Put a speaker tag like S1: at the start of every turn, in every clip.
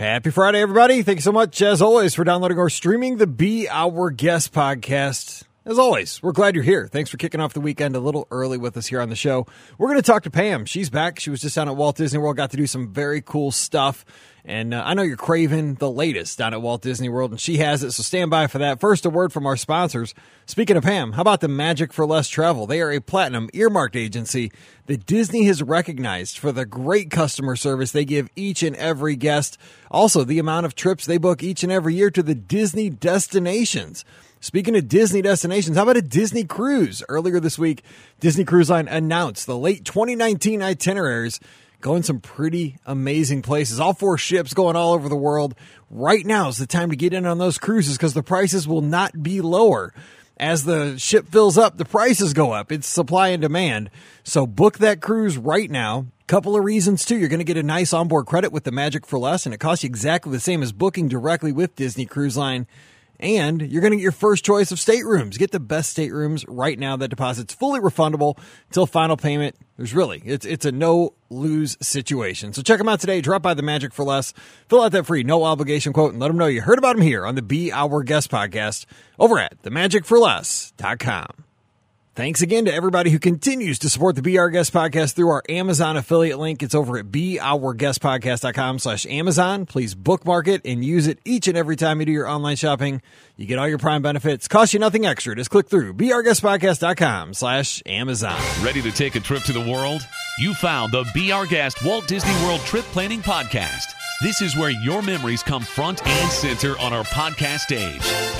S1: Happy Friday, everybody. Thank you so much, as always, for downloading or streaming the Be Our Guest podcast. As always, we're glad you're here. Thanks for kicking off the weekend a little early with us here on the show. We're going to talk to Pam. She's back. She was just down at Walt Disney World, got to do some very cool stuff. And I know you're craving the latest down at Walt Disney World, and she has it, so stand by for that. First, a word from our sponsors. Speaking of Pam, how about the Magic for Less Travel? They are a platinum earmarked agency that Disney has recognized for the great customer service they give each and every guest. Also, the amount of trips they book each and every year to the Disney destinations. Speaking of Disney destinations, how about a Disney cruise? Earlier this week, Disney Cruise Line announced the late 2019 itineraries, going some pretty amazing places. All 4 ships going all over the world. Right now is the time to get in on those cruises because the prices will not be lower. As the ship fills up, the prices go up. It's supply and demand. So book that cruise right now. Couple of reasons, too. You're going to get a nice onboard credit with the Magic for Less, and it costs you exactly the same as booking directly with Disney Cruise Line. And you're going to get your first choice of staterooms. Get the best staterooms right now. That deposit's fully refundable until final payment. It's a no-lose situation. So check them out today. Drop by the Magic for Less. Fill out that free no-obligation quote and let them know you heard about them here on the Be Our Guest podcast over at themagicforless.com. Thanks again to everybody who continues to support the Be Our Guest podcast through our Amazon affiliate link. It's over at beourguestpodcast.com/Amazon. Please bookmark it and use it each and every time you do your online shopping. You get all your Prime benefits. Costs you nothing extra. Just click through beourguestpodcast.com/Amazon.
S2: Ready to take a trip to the world? You found the Be Our Guest Walt Disney World Trip Planning Podcast. This is where your memories come front and center on our podcast stage.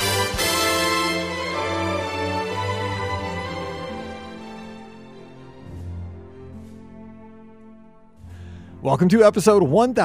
S1: Welcome to episode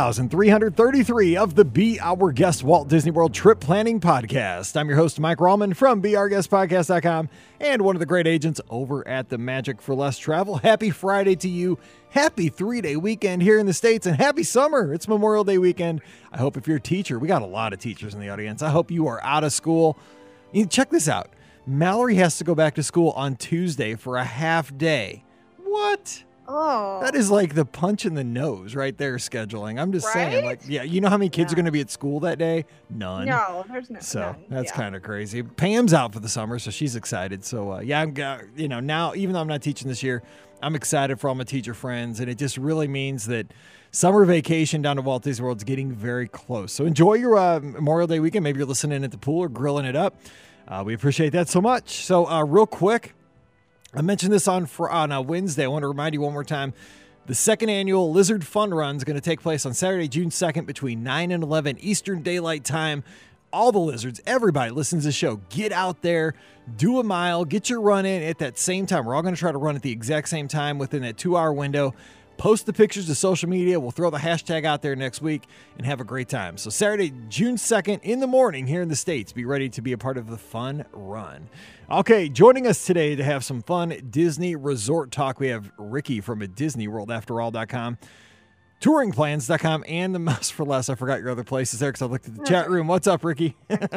S1: 1333 of the Be Our Guest Walt Disney World Trip Planning Podcast. I'm your host, Mike Rallman from beourguestpodcast.com and one of the great agents over at the Magic for Less Travel. Happy Friday to you. Happy 3-day weekend here in the States and happy summer. It's Memorial Day weekend. I hope if you're a teacher, we got a lot of teachers in the audience. I hope you are out of school. Check this out. Mallory has to go back to school on Tuesday for a half day. What?
S3: Oh.
S1: That is like the punch in the nose right there, scheduling. I'm just saying, like, yeah, you know how many kids are going to be at school that day? None.
S3: No, there's no.
S1: So
S3: none.
S1: that's kind of crazy. Pam's out for the summer, so she's excited. So, yeah, now, even though I'm not teaching this year, I'm excited for all my teacher friends. And it just really means that summer vacation down to Walt Disney World is getting very close. So enjoy your Memorial Day weekend. Maybe you're listening at the pool or grilling it up. We appreciate that so much. So real quick, I mentioned this on Wednesday. I want to remind you one more time. The second annual Lizard Fun Run is going to take place on Saturday, June 2nd between 9 and 11 Eastern Daylight Time. All the lizards, everybody listens to the show. Get out there, do a mile, get your run in at that same time. We're all going to try to run at the exact same time within that 2-hour window. Post the pictures to social media. We'll throw the hashtag out there next week and have a great time. So Saturday, June 2nd in the morning here in the States. Be ready to be a part of the fun run. Okay, joining us today to have some fun Disney resort talk, we have Ricky from DisneyWorldAfterAll.com, touringplans.com, and the Mouse for Less. I forgot your other places there because I looked at the chat room. What's up, Ricky?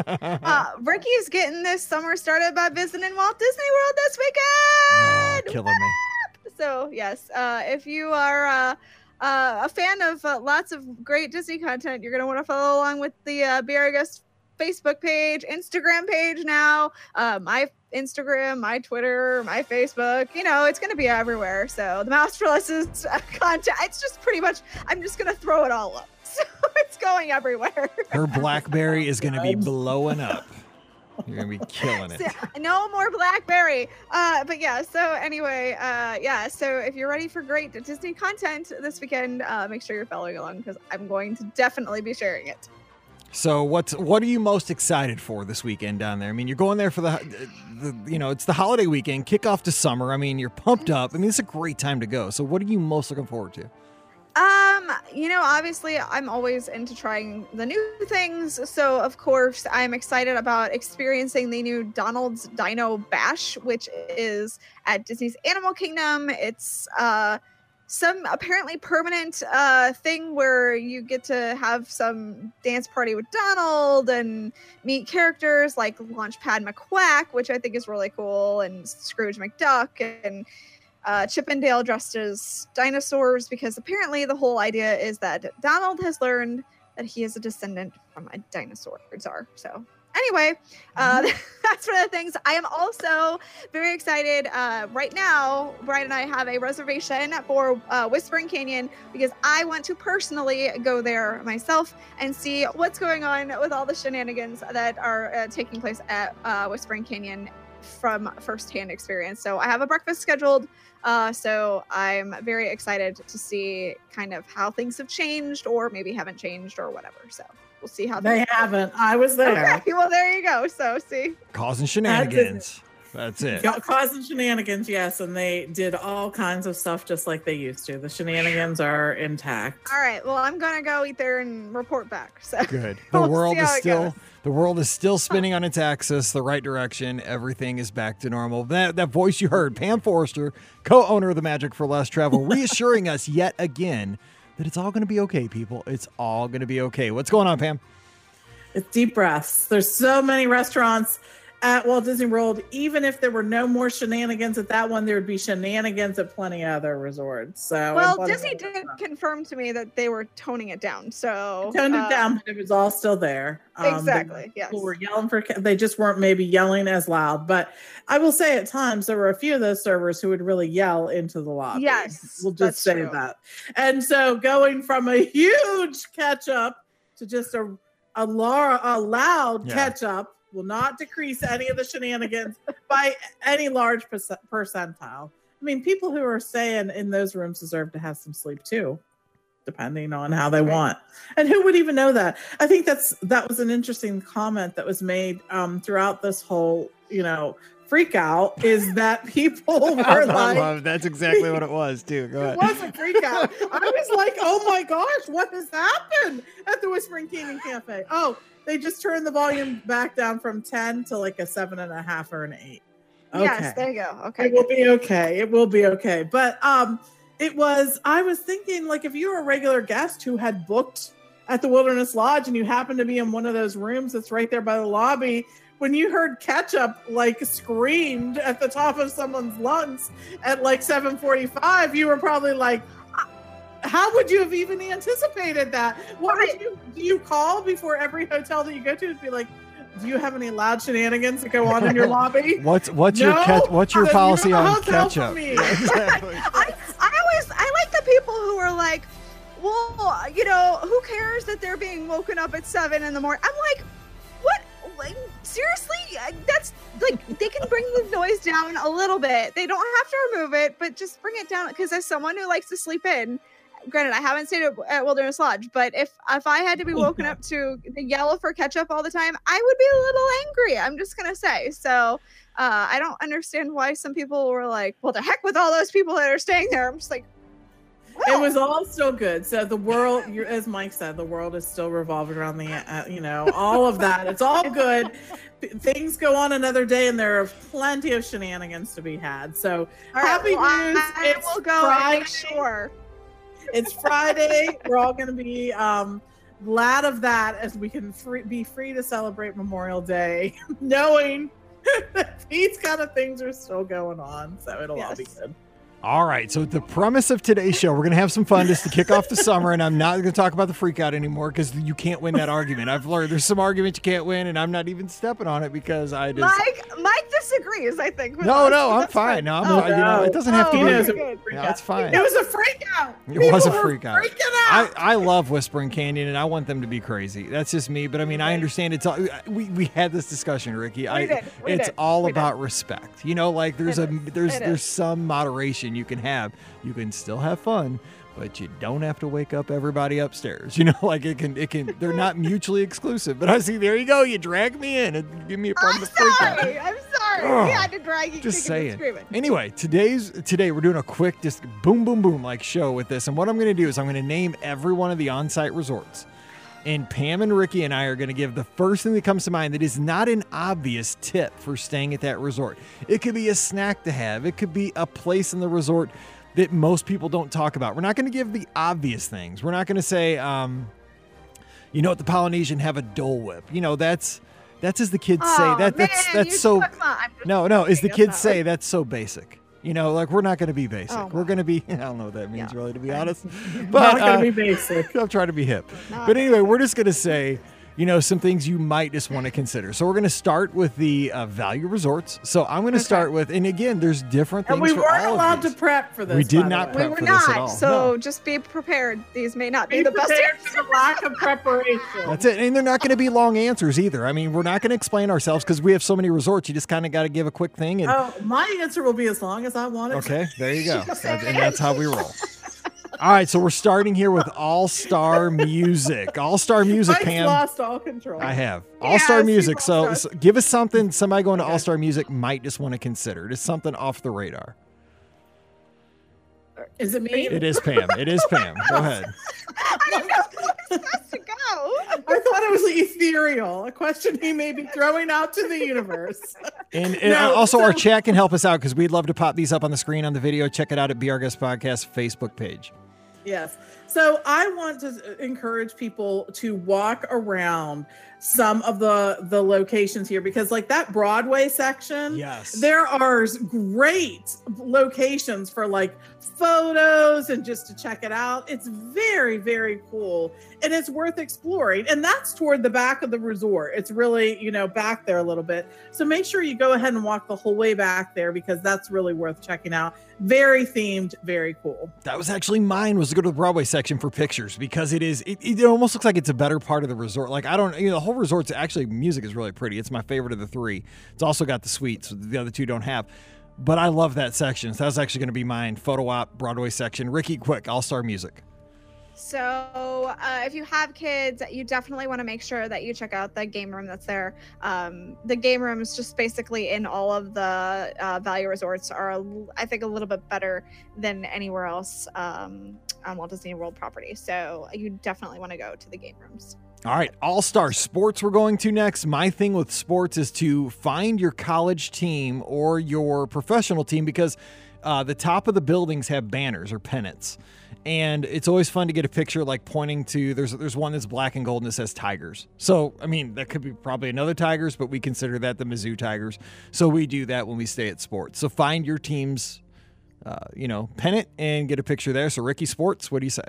S3: Ricky's getting this summer started by visiting Walt Disney World this weekend.
S1: Oh, killing me.
S3: So, yes, if you are a fan of lots of great Disney content, you're going to want to follow along with the Be Our Guest Facebook page, Instagram page now, my Instagram, my Twitter, my Facebook. It's going to be everywhere. So the Mouse for Less's content, it's just pretty much, I'm just going to throw it all up. So it's going everywhere.
S1: Her BlackBerry is going to be blowing up. You're going to be killing it.
S3: No more BlackBerry. But yeah, so anyway, so if you're ready for great Disney content this weekend, make sure you're following along because I'm going to definitely be sharing it.
S1: So what are you most excited for this weekend down there? I mean, you're going there for the it's the holiday weekend, kickoff to summer. I mean, you're pumped up. I mean, it's a great time to go. So what are you most looking forward to?
S3: Obviously I'm always into trying the new things. So of course I'm excited about experiencing the new Donald's Dino Bash, which is at Disney's Animal Kingdom. It's, some apparently permanent thing where you get to have some dance party with Donald and meet characters like Launchpad McQuack, which I think is really cool, and Scrooge McDuck, and Chip and Dale dressed as dinosaurs, because apparently the whole idea is that Donald has learned that he is a descendant from a dinosaur czar. So anyway, that's one of the things. I am also very excited. Right now, Brian and I have a reservation for Whispering Canyon because I want to personally go there myself and see what's going on with all the shenanigans that are taking place at Whispering Canyon from firsthand experience. So I have a breakfast scheduled. So I'm very excited to see kind of how things have changed or maybe haven't changed or whatever. So we'll see how
S4: they haven't. I was there.
S3: Okay, well, there you go. So see,
S1: causing shenanigans. That's it.
S4: Causing shenanigans, yes, and they did all kinds of stuff just like they used to. The shenanigans are intact.
S3: All right. Well, I'm gonna go eat there and report back. So
S1: good. The world is still spinning on its axis, the right direction. Everything is back to normal. That voice you heard, Pam Forrester, co-owner of the Magic for Less Travel, reassuring us yet again that it's all going to be okay, people. It's all going to be okay. What's going on, Pam?
S4: It's deep breaths. There's so many restaurants at Walt Disney World. Even if there were no more shenanigans at that one, there would be shenanigans at plenty of other resorts. So,
S3: well, Disney did confirm to me that they were toning it down. So
S4: toned it down, but it was all still there.
S3: Exactly. Yes.
S4: People were yelling they just weren't maybe yelling as loud. But I will say at times there were a few of those servers who would really yell into the lobby.
S3: Yes,
S4: we'll just say true. That. And so going from a huge catch up to just a loud catch up will not decrease any of the shenanigans by any large percentile. I mean, people who are staying in those rooms deserve to have some sleep too, depending on how they want. And who would even know that? I think that was an interesting comment that was made throughout this whole, freak out, is that people were like,
S1: that's exactly what it was too. Go ahead.
S4: It was a freak out. I was like, oh my gosh, what has happened at the Whispering Canyon Cafe? Oh, they just turned the volume back down from 10 to like a 7.5 or an 8. Okay.
S3: Yes, there you go. Okay.
S4: It will be okay. It will be okay. But I was thinking, like, if you were a regular guest who had booked at the Wilderness Lodge and you happened to be in one of those rooms that's right there by the lobby, when you heard Ketchup like screamed at the top of someone's lungs at like 7:45, you were probably like, how would you have even anticipated that? Do you call before every hotel that you go to and be like, do you have any loud shenanigans that go on in your lobby?
S1: What's your policy on ketchup?
S3: Exactly. I like the people who are like, well, who cares that they're being woken up at 7 in the morning? I'm like, what? Like, seriously? That's like, they can bring the noise down a little bit. They don't have to remove it, but just bring it down. Because as someone who likes to sleep in, granted, I haven't stayed at Wilderness Lodge, but if I had to be woken up to the yell for ketchup all the time, I would be a little angry. I'm just going to say. So I don't understand why some people were like, well, the heck with all those people that are staying there. I'm just like,
S4: well. It was all still good. So the world, as Mike said, the world is still revolving around all of that. It's all good. Things go on another day, and there are plenty of shenanigans to be had. So happy news.
S3: I will go
S4: Friday.
S3: and make sure.
S4: It's Friday. We're all going to be glad of that as we can be free to celebrate Memorial Day, knowing that these kind of things are still going on. So it'll all be good.
S1: All right. So the premise of today's show, we're going to have some fun just to kick off the summer, and I'm not going to talk about the freak out anymore because you can't win that argument. I've learned there's some arguments you can't win, and I'm not even stepping on it because I just...
S3: Mike disagrees, I think.
S1: No, I'm fine. No, it doesn't have to be. It's fine.
S4: It was a freak out.
S1: It was a freak out. I love Whispering Canyon, and I want them to be crazy. That's just me. But I mean, I understand it's all, we had this discussion, Ricky. It's all about respect. Like there's some moderation you can have. You can still have fun, but you don't have to wake up everybody upstairs. Like it can. They're not mutually exclusive. But I see. There you go. You drag me in and give me a part of the freak out.
S3: I'm sorry. We had to drag you.
S1: Just saying. Anyway, today we're doing a quick, just boom, boom, boom like show with this. And what I'm going to do is I'm going to name every one of the on-site resorts. And Pam and Ricky and I are going to give the first thing that comes to mind that is not an obvious tip for staying at that resort. It could be a snack to have. It could be a place in the resort that most people don't talk about. We're not going to give the obvious things. We're not going to say, at the Polynesian have a Dole Whip. That's as the kids say. That's so. No, as the kids say, that's so basic. You know, like we're not going to be basic.
S3: Oh,
S1: we're going to be, I don't know what that means
S3: Yeah.
S1: really, to be honest.
S4: Not
S1: But
S4: going to be basic.
S1: I'm trying to be hip.
S3: Not
S1: But anyway, we're just going to say, you know, some things you might just want to consider. So we're going to start with the value resorts. So I'm going to start with, and again, there's different things
S4: And we
S1: for
S4: weren't
S1: all
S4: allowed
S1: of
S4: to
S1: these.
S4: prep for this.
S1: We did
S4: by the
S1: not
S4: way.
S1: prep
S3: We were
S1: for this at all.
S3: not, so
S1: No.
S3: just be prepared. These may not be
S4: Be
S3: the best
S4: prepared
S3: answers.
S4: for the lack of preparation.
S1: That's it. And they're not going to be long answers either. I mean, we're not going to explain ourselves because we have so many resorts. You just kind of got to give a quick thing. And
S4: Oh, my answer will be as long as I want it.
S1: okay, there you go. And that's how we roll. All right, so we're starting here with All-Star Music. All-Star Music,
S4: Mike's
S1: Pam.
S4: lost all control.
S1: I have.
S3: Yes,
S1: All-Star
S3: you've
S1: Music.
S3: lost
S1: So,
S3: us.
S1: so give us something somebody going to All-Star Music might just want to consider. Just something off the radar.
S4: Is it me?
S1: It is Pam. It is Pam. Go ahead.
S3: I didn't know where it's supposed to go.
S4: I thought it was ethereal, a question he may be throwing out to the universe.
S1: And
S4: No,
S1: also, our
S4: so-
S1: chat can help us out because we'd love to pop these up on the screen on the video. Check it out at Be Our Guest Podcast Facebook page.
S4: Yes. So I want to encourage people to walk around some of the locations here because like that Broadway section,
S1: Yes.
S4: there are great locations for like photos and just to check it out. It's very, very cool and it's worth exploring. And that's toward the back of the resort. It's really, you know, back there a little bit. So make sure you go ahead and walk the whole way back there because that's really worth checking out. Very themed, very cool.
S1: That was actually mine, was to go to the Broadway section for pictures because it almost looks like it's a better part of the resort. Like the whole resort's actually, music is really pretty. It's my favorite of the three. It's also got the suites the other two don't have. But I love that section. So that's actually going to be mine. Photo op, Broadway section. Ricky, quick, All-Star Music.
S3: So if you have kids, you definitely want to make sure that you check out the game room that's there. The game rooms just basically in all of the value resorts are, I think, a little bit better than anywhere else on Walt Disney World property. So you definitely want to go to the game rooms.
S1: All right, All-Star Sports we're going to next. My thing with sports is to find your college team or your professional team because the top of the buildings have banners or pennants. And it's always fun to get a picture like pointing to, there's one that's black and gold and it says Tigers. So, I mean, that could be probably another Tigers, but we consider that the Mizzou Tigers. So we do that when we stay at sports. So find your team's, pennant and get a picture there. So Ricky, sports, what do you say?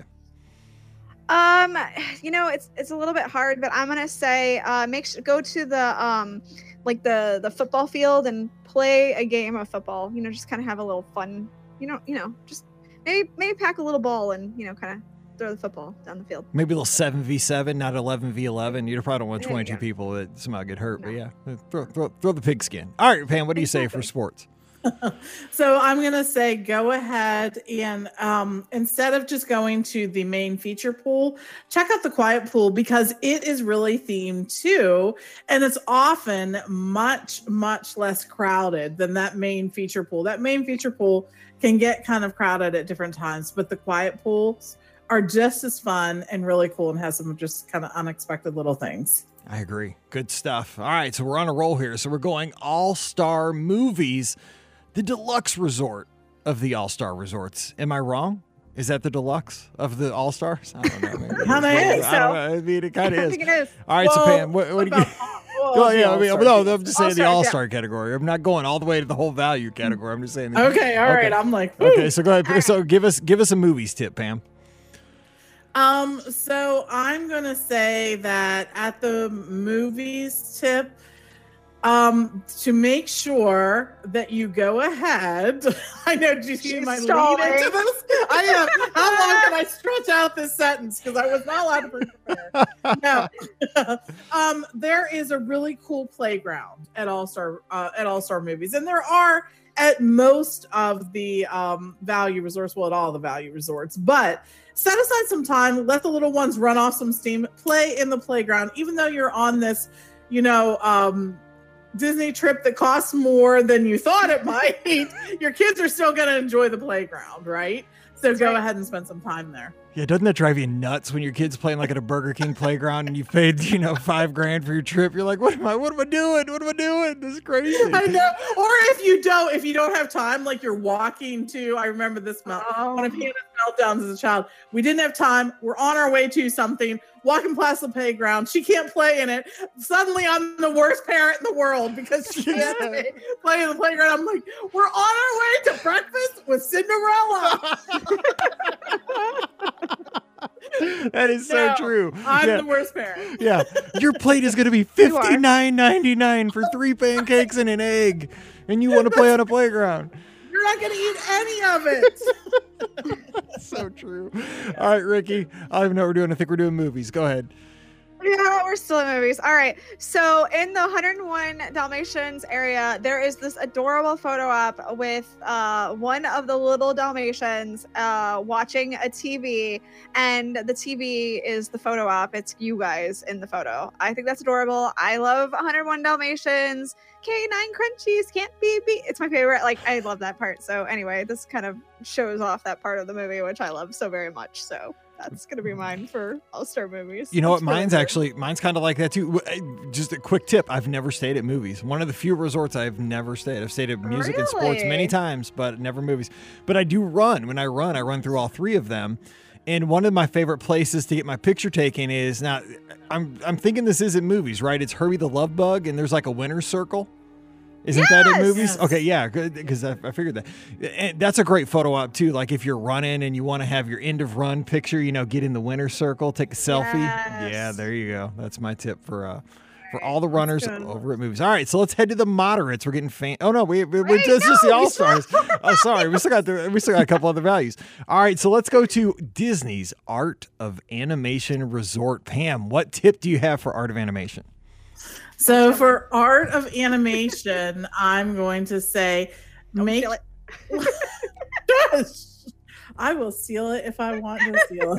S3: It's a little bit hard, but I'm gonna say go to the the football field and play a game of football. You know, just kind of have a little fun. Just maybe pack a little ball and kind of throw the football down the field.
S1: Maybe a little 7v7, not 11v11. You probably don't want
S3: There you
S1: 22
S3: go.
S1: people that somehow get hurt.
S3: No.
S1: But yeah, throw the pigskin. All right, Pam, what do you say for sports?
S4: So I'm going to say go ahead and instead of just going to the main feature pool, check out the quiet pool because it is really themed too. And it's often much, much less crowded than that main feature pool. That main feature pool can get kind of crowded at different times, but the quiet pools are just as fun and really cool and has some just kind of unexpected little things.
S1: I agree. Good stuff. All right, so we're on a roll here. So we're going All-Star Movies, the deluxe resort of the All-Star resorts. Am I wrong? Is that the deluxe of the All-Stars? I don't know. Maybe
S4: Kinda is.
S1: I don't know. I mean, it kind of
S3: I
S1: is.
S3: think it is.
S1: All right, so Pam, what do you get? Well, yeah, I mean, no, I'm just saying the
S3: All-Stars,
S1: All-Star category. I'm not going all the way to the whole value category. I'm just saying.
S4: Okay, all right. I'm like, woo.
S1: Okay, so go ahead. So give us a movies tip, Pam.
S4: So I'm gonna say that at the movies tip, to make sure that you go ahead. I know, do you see
S3: She's
S4: my lead
S3: stalling.
S4: into this? I am. How long can I stretch out this sentence? Because I was not allowed to prepare. No. There is a really cool playground at All-Star Movies, and there are at most of the value resorts. Well, at all the value resorts, but set aside some time, let the little ones run off some steam, play in the playground, even though you're on this, Disney trip that costs more than you thought it might. Your kids are still going to enjoy the playground, right? So go ahead and spend some time there.
S1: Yeah, doesn't that drive you nuts when your kid's playing like at a Burger King playground and you paid, $5,000 for your trip? You're like, what am I doing? What am I doing? This is crazy.
S4: I know. Or if you don't have time, like you're walking to, I remember this one of Hannah's meltdowns as a child. We didn't have time. We're on our way to something, walking past the playground. She can't play in it. Suddenly I'm the worst parent in the world because she can't play in the playground. I'm like, we're on our way to breakfast with Cinderella.
S1: That is so true.
S4: I'm the worst parent.
S1: Yeah. Your plate is going to be $59.99 for 3 pancakes and an egg, and you want to play on a playground.
S4: You're not going to eat any of it.
S1: So true. All right, Ricky. I don't even know what we're doing. I think we're doing movies. Go ahead.
S3: Yeah, we're still in movies. All right. So in the 101 Dalmatians area, there is this adorable photo op with one of the little Dalmatians watching a TV, and the TV is the photo op. It's you guys in the photo. I think that's adorable. I love 101 Dalmatians. K9 crunchies can't be beat. It's my favorite. Like, I love that part. So anyway, this kind of shows off that part of the movie, which I love so very much. So that's going to be mine for All-Star movies.
S1: You know what? Mine's kind of like that too. Just a quick tip. I've never stayed at movies. One of the few resorts I've never stayed. I've stayed at music and sports many times, but never movies. But I do run. When I run through all 3 of them. And one of my favorite places to get my picture taken is, now I'm thinking this isn't movies, right? It's Herbie the Love Bug, and there's like a winner's circle. Isn't that in movies? Yes. Okay, yeah, good, because I figured that. And that's a great photo op too. Like if you're running and you want to have your end of run picture, get in the winner's circle, take a selfie. Yes. Yeah, there you go. That's my tip for all the runners over at movies. All right, so let's head to the moderates. We're getting Oh no, we're just the All-Stars. Oh, sorry, we still got a couple other values. All right, so let's go to Disney's Art of Animation Resort. Pam, what tip do you have for Art of Animation?
S4: So for Art of Animation, I'm going to say make I will seal it if I want to seal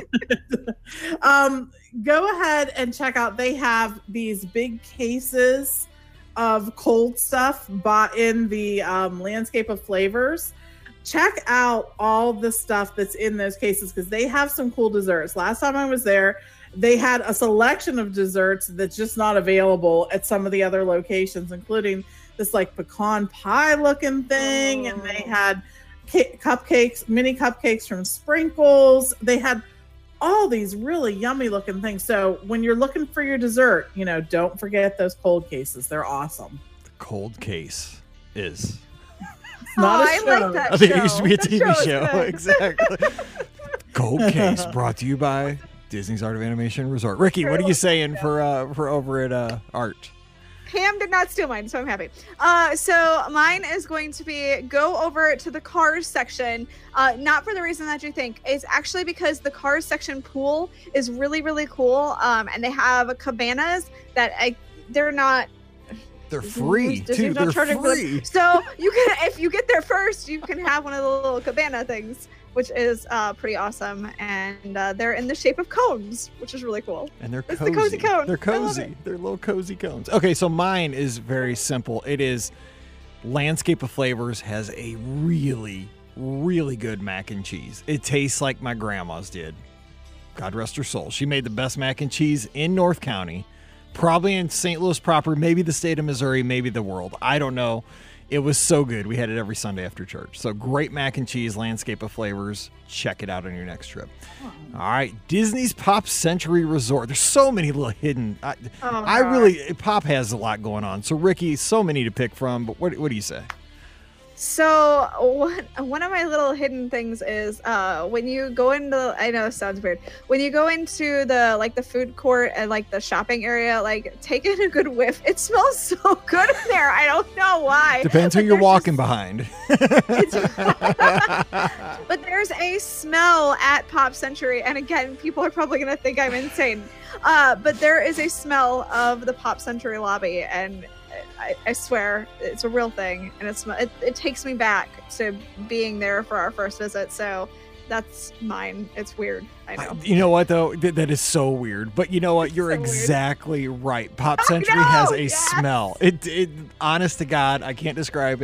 S4: it. Go ahead and check out. They have these big cases of cold stuff bought in the Landscape of Flavors. Check out all the stuff that's in those cases because they have some cool desserts. Last time I was there, they had a selection of desserts that's just not available at some of the other locations, including this like pecan pie looking thing. And they had cupcakes, mini cupcakes from Sprinkles. They had all these really yummy looking things. So when you're looking for your dessert, don't forget those cold cases. They're awesome.
S1: The cold case is
S4: not a show.
S3: I like that
S1: I think
S3: show.
S1: It used to be a TV
S3: show.
S1: Exactly. Cold case brought to you by Disney's Art of Animation Resort. Ricky, what are you saying for over at Art?
S3: Pam did not steal mine, so I'm happy. So mine is going to be go over to the Cars section, not for the reason that you think. It's actually because the Cars section pool is really, really cool, and they have cabanas that they're not.
S1: They're free too. They're free.
S3: So you can, if you get there first, you can have one of the little cabana things, which is pretty awesome. And they're in the shape of cones, which is really cool.
S1: And they're
S3: it's
S1: cozy.
S3: The cozy cone.
S1: They're cozy. They're little cozy cones. Okay, so mine is very simple. It is Landscape of Flavors has a really, really good mac and cheese. It tastes like my grandma's did. God rest her soul. She made the best mac and cheese in North County, probably in St. Louis proper, maybe the state of Missouri, maybe the world. I don't know. It was so good. We had it every Sunday after church. So great mac and cheese, Landscape of Flavors. Check it out on your next trip. All right. Disney's Pop Century Resort. There's so many little hidden. Pop has a lot going on. So Ricky, so many to pick from, but what do you say?
S3: So one of my little hidden things is when you go into, I know it sounds weird, when you go into the food court and like the shopping area, like take in a good whiff. It smells so good in there. I don't know why.
S1: Depends who you're walking behind.
S3: But there's a smell at Pop Century, and again, people are probably gonna think I'm insane. But there is a smell of the Pop Century lobby, and I swear it's a real thing, and it takes me back to being there for our first visit. So that's mine. It's weird. I know.
S1: You know what though? That is so weird. But you know what? You're so exactly right. Pop Century has a smell. It honest to God, I can't describe it.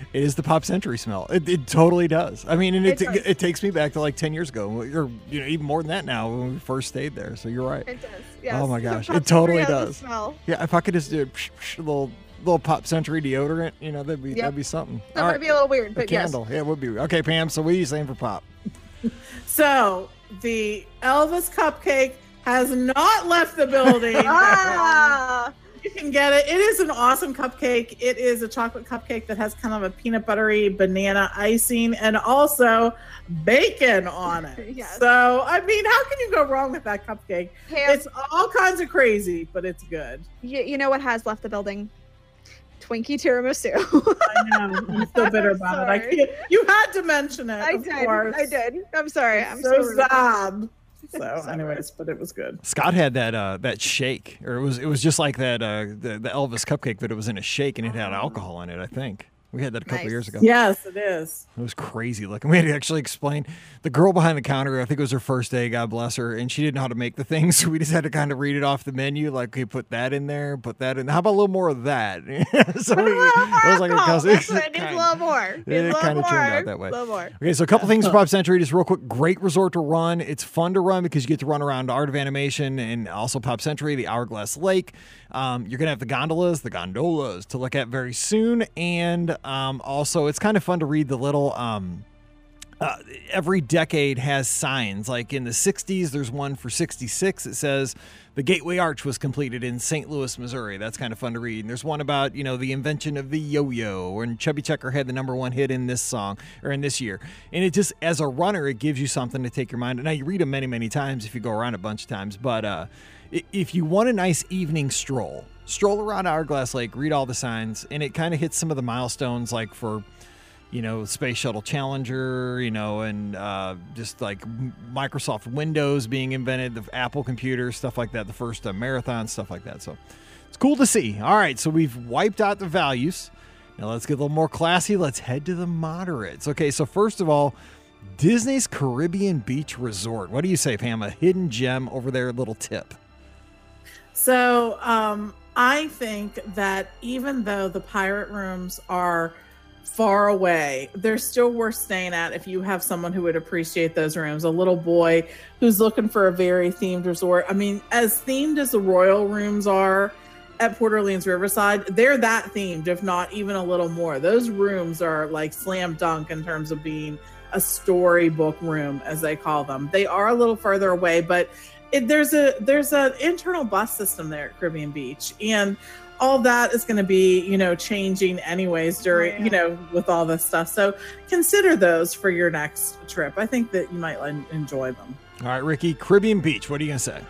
S1: It is the Pop Century smell. It totally does. I mean, and it takes me back to like 10 years ago, or even more than that now when we first stayed there. So you're right.
S3: It does. Yes.
S1: Oh my gosh,
S3: Pop
S1: it totally
S3: Century has
S1: does.
S3: the smell.
S1: Yeah, if I could just do a little Pop Century deodorant, that'd be something.
S3: That might be a little weird, but
S1: a candle. Yeah, it would be. Okay, Pam. So what are you saying for Pop?
S4: So the Elvis cupcake has not left the building. You can get it. It is an awesome cupcake. It is a chocolate cupcake that has kind of a peanut buttery banana icing and also bacon on it.
S3: Yes.
S4: So, I mean, how can you go wrong with that cupcake?
S3: Pam,
S4: It's all kinds of crazy, but it's good.
S3: you know what has left the building? Twinkie tiramisu.
S4: I know. I'm so bitter about it. I
S3: Sorry.
S4: can't. You had to mention it.
S3: I
S4: of
S3: did.
S4: course.
S3: I did. I'm sorry. I'm
S4: so
S3: rude.
S4: sad. So,
S3: Sorry.
S4: anyways, but it was good.
S1: Scott had that shake, or it was just like that the Elvis cupcake, but it was in a shake and it had alcohol in it. I think we had that a couple
S3: Nice.
S1: years ago.
S4: Yes, it is.
S1: It was crazy looking. We had to actually explain. The girl behind the counter, I think it was her first day, God bless her, and she didn't know how to make the things, so we just had to kind of read it off the menu, like, okay, put that in there, put that in. How about a little more of that? So
S3: Put a little more
S1: it was like
S3: alcohol. That's what it
S1: it
S3: needs a little more.
S1: it kind of turned out that way.
S3: A little more.
S1: Okay, so a couple things for Pop Century, just real quick. Great resort to run. It's fun to run because you get to run around Art of Animation and also Pop Century, the Hourglass Lake. You're going to have the gondolas to look at very soon. And also, it's kind of fun to read the little... every decade has signs. Like in the 60s, there's one for 66. It says the Gateway Arch was completed in St. Louis, Missouri. That's kind of fun to read. And there's one about, the invention of the yo-yo. And Chubby Checker had the #1 hit in this song, or in this year. And it just, as a runner, it gives you something to take your mind. Now, you read them many, many times if you go around a bunch of times. But if you want a nice evening stroll around Hourglass Lake, read all the signs. And it kind of hits some of the milestones, like for... Space Shuttle Challenger, and just like Microsoft Windows being invented, the Apple computer, stuff like that, the first marathon, stuff like that. So it's cool to see. All right, so we've wiped out the values. Now let's get a little more classy. Let's head to the moderates. Okay, so first of all, Disney's Caribbean Beach Resort. What do you say, Pam? A hidden gem over there, a little tip.
S4: So I think that even though the pirate rooms are far away, they're still worth staying at if you have someone who would appreciate those rooms. A little boy who's looking for a very themed resort. I mean, as themed as the royal rooms are at Port Orleans Riverside, they're that themed, if not even a little more. Those rooms are like slam dunk in terms of being a storybook room, as they call them. They are a little further away, but there's an internal bus system there at Caribbean Beach, and all that is going to be, changing anyways during, with all this stuff. So consider those for your next trip. I think that you might enjoy them.
S1: All right, Ricky, Caribbean Beach. What are you going to say?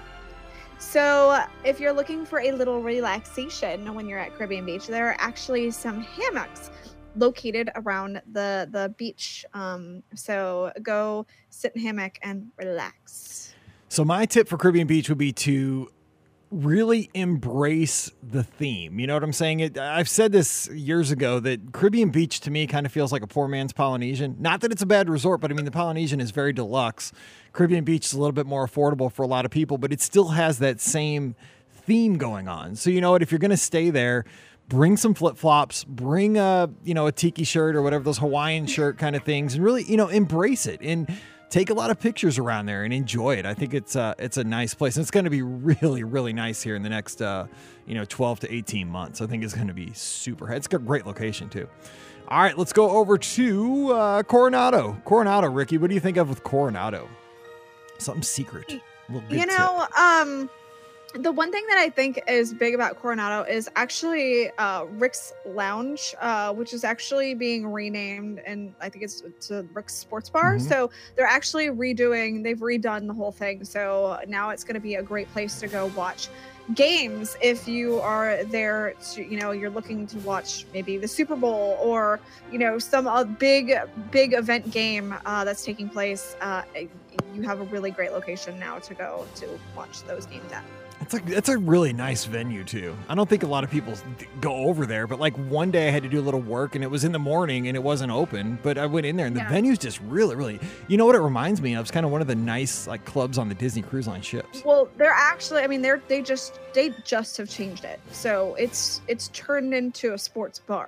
S3: So if you're looking for a little relaxation when you're at Caribbean Beach, there are actually some hammocks located around the beach. So go sit in a hammock and relax.
S1: So my tip for Caribbean Beach would be to really embrace the theme. You know what I'm saying? I've said this years ago that Caribbean Beach to me kind of feels like a poor man's Polynesian. Not that it's a bad resort, but I mean, the Polynesian is very deluxe. Caribbean Beach is a little bit more affordable for a lot of people, but it still has that same theme going on. So you know what? If you're going to stay there, bring some flip-flops, bring a tiki shirt or whatever, those Hawaiian shirt kind of things, and really, embrace it. And take a lot of pictures around there and enjoy it. I think it's a nice place. And it's going to be really, really nice here in the next 12 to 18 months. I think it's going to be super. It's a great location too. All right, let's go over to Coronado. Coronado, Ricky, what do you think of with Coronado? Something secret. A little good tip.
S3: The one thing that I think is big about Coronado is actually Rick's Lounge, which is actually being renamed, and I think it's to Rick's Sports Bar.
S1: Mm-hmm.
S3: So they're actually they've redone the whole thing. So now it's going to be a great place to go watch games if you are there to, you're looking to watch maybe the Super Bowl or, some big event game that's taking place. You have a really great location now to go to watch those games at.
S1: It's a really nice venue too. I don't think a lot of people go over there, but like one day I had to do a little work and it was in the morning and it wasn't open, but I went in there and the venue's just really, really, you know what it reminds me of? It's kind of one of the nice like clubs on the Disney Cruise Line ships.
S3: Well, they're actually, they just have changed it. So it's turned into a sports bar.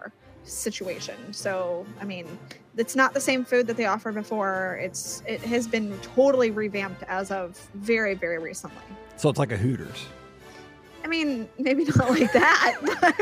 S3: situation. So, I mean, it's not the same food that they offered before. It has been totally revamped as of very, very recently.
S1: So it's like a Hooters.
S3: I mean, maybe not like that.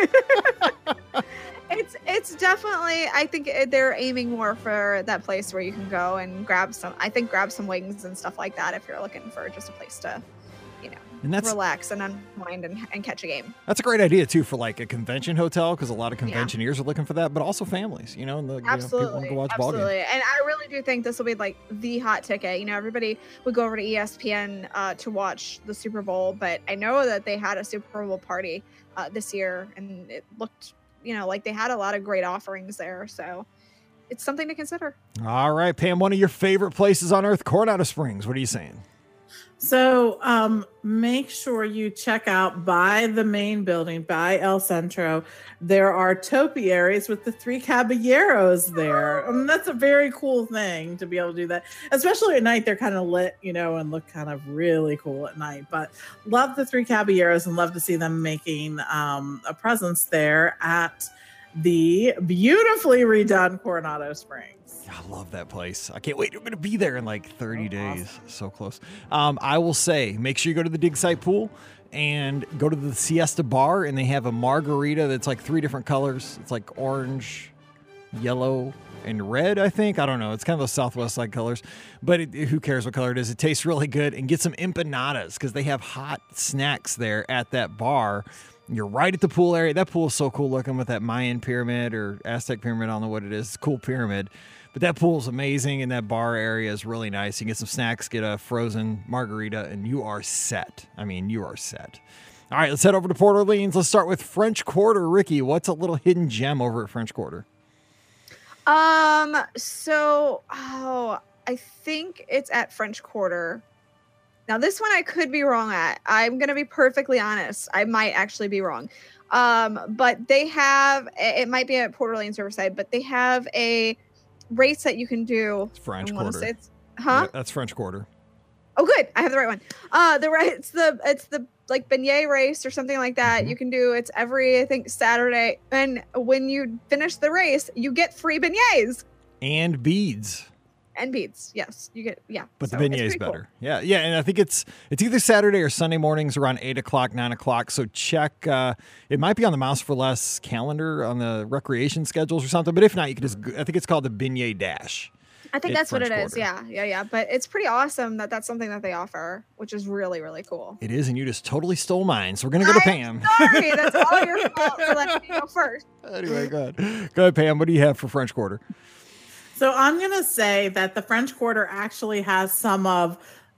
S3: It's definitely, I think they're aiming more for that place where you can go and grab some wings and stuff like that if you're looking for just a place to, relax and unwind and catch a game.
S1: That's a great idea too for like a convention hotel, because a lot of conventioneers are looking for that, but also families, and
S3: Absolutely.
S1: people want to go watch ball games.
S3: And I really do think this will be like the hot ticket. Everybody would go over to ESPN to watch the Super Bowl, but I know that they had a Super Bowl party this year, and it looked, like they had a lot of great offerings there. So it's something to consider. All
S1: right, Pam, one of your favorite places on earth, Coronado Springs. What are you saying?
S4: So make sure you check out by the main building, by El Centro. There are topiaries with the Three Caballeros there. I mean, that's a very cool thing to be able to do that, especially at night. They're kind of lit, and look kind of really cool at night. But love the Three Caballeros and love to see them making a presence there at the beautifully redone Coronado Springs.
S1: I love that place. I can't wait. We're going to be there in like 30 days. Awesome. So close. I will say, make sure you go to the Dig Site Pool and go to the Siesta Bar, and they have a margarita that's like 3 different colors. It's like orange, yellow, and red, I think. I don't know. It's kind of those Southwest side colors, but who cares what color it is? It tastes really good. And get some empanadas, because they have hot snacks there at that bar. You're right at the pool area. That pool is so cool looking with that Mayan pyramid or Aztec pyramid. I don't know what it is. It's a cool pyramid. But that pool is amazing, and that bar area is really nice. You can get some snacks, get a frozen margarita, and you are set. I mean, you are set. All right, let's head over to Port Orleans. Let's start with French Quarter. Ricky, what's a little hidden gem over at French Quarter?
S3: I think it's at French Quarter. Now, this one I could be wrong at. I'm going to be perfectly honest. I might actually be wrong. But they have, it might be at Port Orleans Riverside, but they have a race that you can do.
S1: It's French Quarter.
S3: Yeah,
S1: that's French Quarter.
S3: Oh, good. I have the right one. It's the like beignet race or something like that. You can do, it's every, I think, Saturday. And when you finish the race, you get free beignets.
S1: And beads.
S3: And beads, yes, you get, yeah.
S1: But so the beignet is better. Cool. Yeah, and I think it's either Saturday or Sunday mornings around 8 o'clock, 9 o'clock. So check. It might be on the Mouse for Less calendar on the recreation schedules or something. But if not, you can just. I think it's called the Beignet Dash.
S3: I think that's French what it Quarter. Is. Yeah. But it's pretty awesome that that's something that they offer, which is really, really cool.
S1: It is, and you just totally stole mine. So we're gonna go to Pam.
S3: Sorry, that's all your fault for letting me go first.
S1: Anyway, go ahead, Pam. What do you have for French Quarter?
S4: So I'm going to say that the French Quarter actually has some of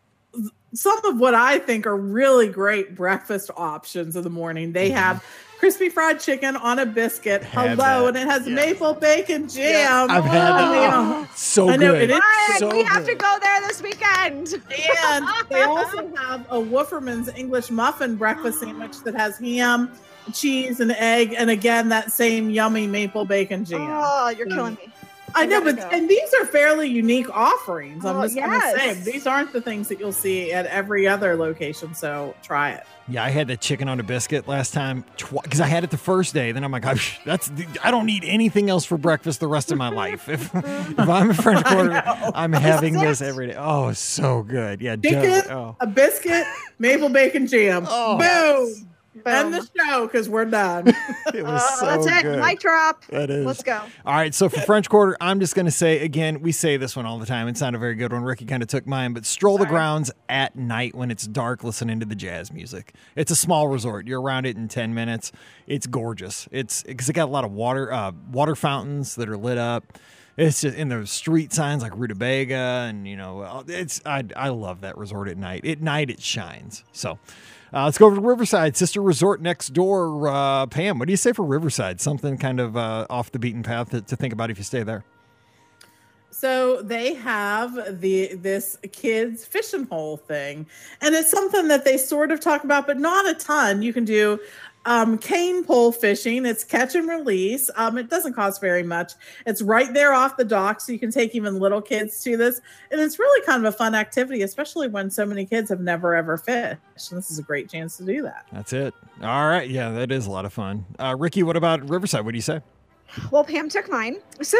S4: what I think are really great breakfast options in the morning. They have crispy fried chicken on a biscuit. And it has maple bacon jam.
S1: Yes. I've had that. So good. I know,
S3: it is so we have to go there this weekend.
S4: And they also have a Wooferman's English muffin breakfast sandwich that has ham, cheese, and egg. And again, that same yummy maple bacon jam.
S3: Oh, you're killing me.
S4: I know, and these are fairly unique offerings. I'm just going to say, these aren't the things that you'll see at every other location, so try it.
S1: Yeah, I had the chicken on a biscuit last time because I had it the first day. Then I'm like, I don't need anything else for breakfast the rest of my life. If I'm a French Quarter, I'm having this every day. Oh, it's so good. Yeah,
S4: chicken, a biscuit, maple bacon jam.
S3: Boom.
S4: Boom. End the show because we're done.
S1: It was so
S3: that's it.
S1: Good.
S3: Mic drop.
S1: That is.
S3: Let's go.
S1: All right. So for French Quarter, I'm just going to say again, we say this one all the time. It's not a very good one. Ricky kind of took mine, but stroll the grounds at night when it's dark, listening to the jazz music. It's a small resort. You're around it in 10 minutes. It's gorgeous. It's because it got a lot of water fountains that are lit up. It's just in the street signs like Rutabaga, and I love that resort at night. At night it shines. So. Let's go over to Riverside, sister resort next door. Pam, what do you say for Riverside? Something kind of off the beaten path to think about if you stay there.
S4: So they have this kids fishing hole thing, and it's something that they sort of talk about, but not a ton. You can do cane pole fishing. It's catch and release. It doesn't cost very much. It's right there off the dock, so you can take even little kids to this. And it's really kind of a fun activity, especially when so many kids have never, ever fished. And this is a great chance to do that.
S1: That's it. All right. Yeah, that is a lot of fun. Ricky, what about Riverside? What do you say?
S3: Well, Pam took mine. So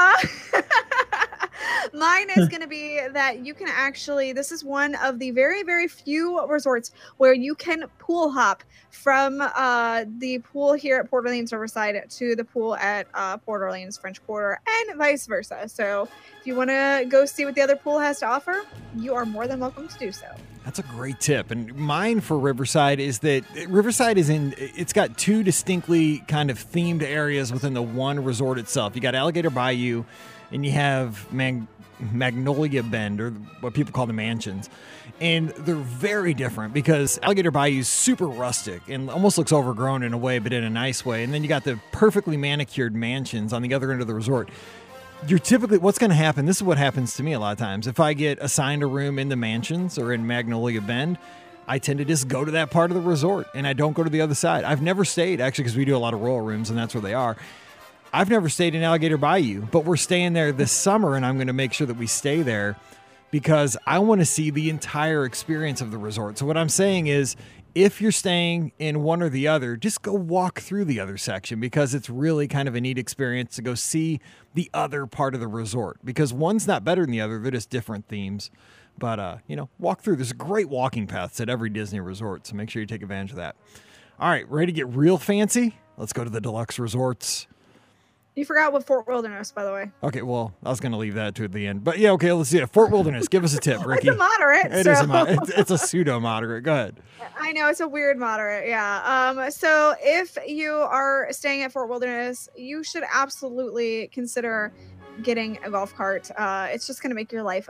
S3: mine is going to be that you can actually, this is one of the very, very few resorts where you can pool hop from the pool here at Port Orleans Riverside to the pool at Port Orleans French Quarter and vice versa. So if you want to go see what the other pool has to offer, you are more than welcome to do so.
S1: That's a great tip. And mine for Riverside is that Riverside it's got two distinctly kind of themed areas within the one resort itself. You got Alligator Bayou and you have Magnolia Bend, or what people call the mansions. And they're very different because Alligator Bayou is super rustic and almost looks overgrown in a way, but in a nice way. And then you got the perfectly manicured mansions on the other end of the resort. You're typically, what's going to happen, this is what happens to me a lot of times. If I get assigned a room in the mansions or in Magnolia Bend, I tend to just go to that part of the resort and I don't go to the other side. I've never stayed, actually, because we do a lot of royal rooms and that's where they are. I've never stayed in Alligator Bayou, but we're staying there this summer and I'm going to make sure that we stay there because I want to see the entire experience of the resort. So what I'm saying is, if you're staying in one or the other, just go walk through the other section because it's really kind of a neat experience to go see the other part of the resort because one's not better than the other. They're just different themes. But, walk through. There's great walking paths at every Disney resort, so make sure you take advantage of that. All right, ready to get real fancy? Let's go to the deluxe resorts.
S3: You forgot what Fort Wilderness, by the way.
S1: Okay, well, I was going to leave that to the end. But, yeah, okay, let's see it. Fort Wilderness, give us a tip, Ricky.
S3: It's a moderate.
S1: It is it's a pseudo-moderate. Go ahead.
S3: I know, it's a weird moderate, yeah. So if you are staying at Fort Wilderness, you should absolutely consider getting a golf cart. It's just going to make your life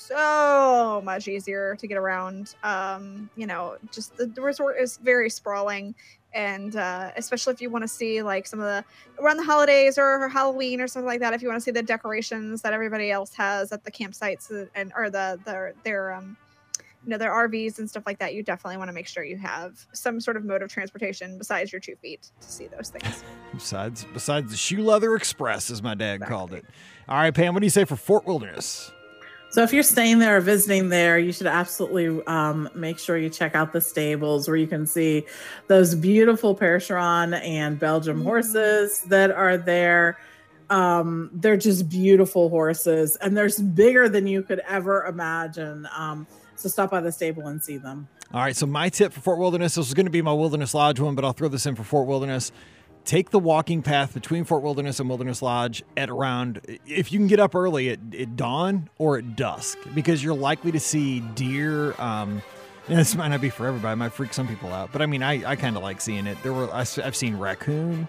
S3: so much easier to get around. Just the resort is very sprawling. And especially if you want to see like some of the around the holidays or Halloween or something like that, if you want to see the decorations that everybody else has at the campsites or their RVs and stuff like that, you definitely want to make sure you have some sort of mode of transportation besides your 2 feet to see those things. Besides
S1: the Shoe Leather Express, as my dad called it. All right, Pam, what do you say for Fort Wilderness?
S4: So if you're staying there or visiting there, you should absolutely make sure you check out the stables where you can see those beautiful Percheron and Belgium horses that are there. They're just beautiful horses, and they're bigger than you could ever imagine. So stop by the stable and see them. All
S1: right, so my tip for Fort Wilderness, this was going to be my Wilderness Lodge one, but I'll throw this in for Fort Wilderness. Take the walking path between Fort Wilderness and Wilderness Lodge at around, if you can get up early at dawn or at dusk, because you're likely to see deer. And this might not be for everybody. It might freak some people out. But, I mean, I kind of like seeing it. I've seen raccoon.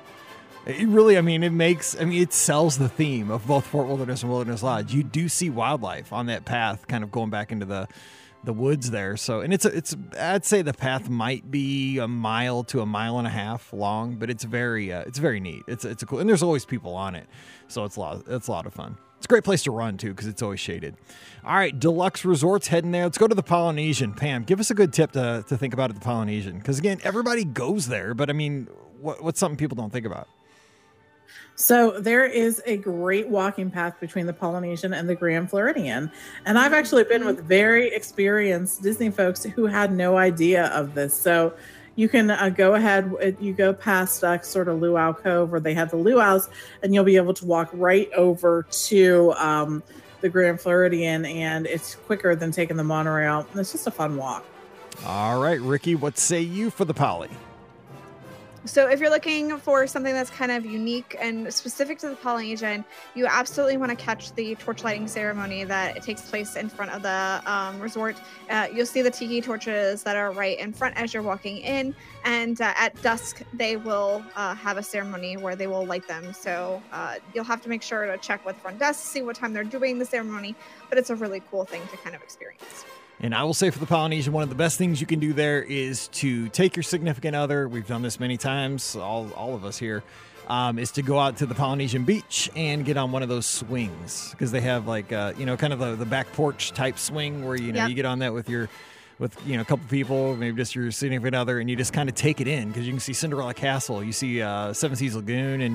S1: It sells the theme of both Fort Wilderness and Wilderness Lodge. You do see wildlife on that path kind of going back into the woods there. So, and I'd say the path might be a mile to a mile and a half long, but it's very neat. It's a cool, and there's always people on it. So it's a lot of fun. It's a great place to run too, because it's always shaded. All right, deluxe resorts heading there. Let's go to the Polynesian. Pam, give us a good tip to think about at the Polynesian. Because again, everybody goes there, but I mean, what's something people don't think about?
S4: So there is a great walking path between the Polynesian and the Grand Floridian. And I've actually been with very experienced Disney folks who had no idea of this. So you can go ahead, you go past sort of Luau Cove where they have the luau's, and you'll be able to walk right over to the Grand Floridian, and it's quicker than taking the monorail. And it's just a fun walk.
S1: All right, Ricky, what say you for the Poly?
S3: So if you're looking for something that's kind of unique and specific to the Polynesian, you absolutely want to catch the torch lighting ceremony that takes place in front of the resort. You'll see the tiki torches that are right in front as you're walking in. And at dusk, they will have a ceremony where they will light them. So you'll have to make sure to check with front desk, see what time they're doing the ceremony. But it's a really cool thing to kind of experience.
S1: And I will say for the Polynesian, one of the best things you can do there is to take your significant other. We've done this many times, all of us here, is to go out to the Polynesian beach and get on one of those swings. Because they have like, kind of the back porch type swing where, you get on that with a couple people, maybe just your significant other, and you just kind of take it in. Because you can see Cinderella Castle, you see Seven Seas Lagoon, and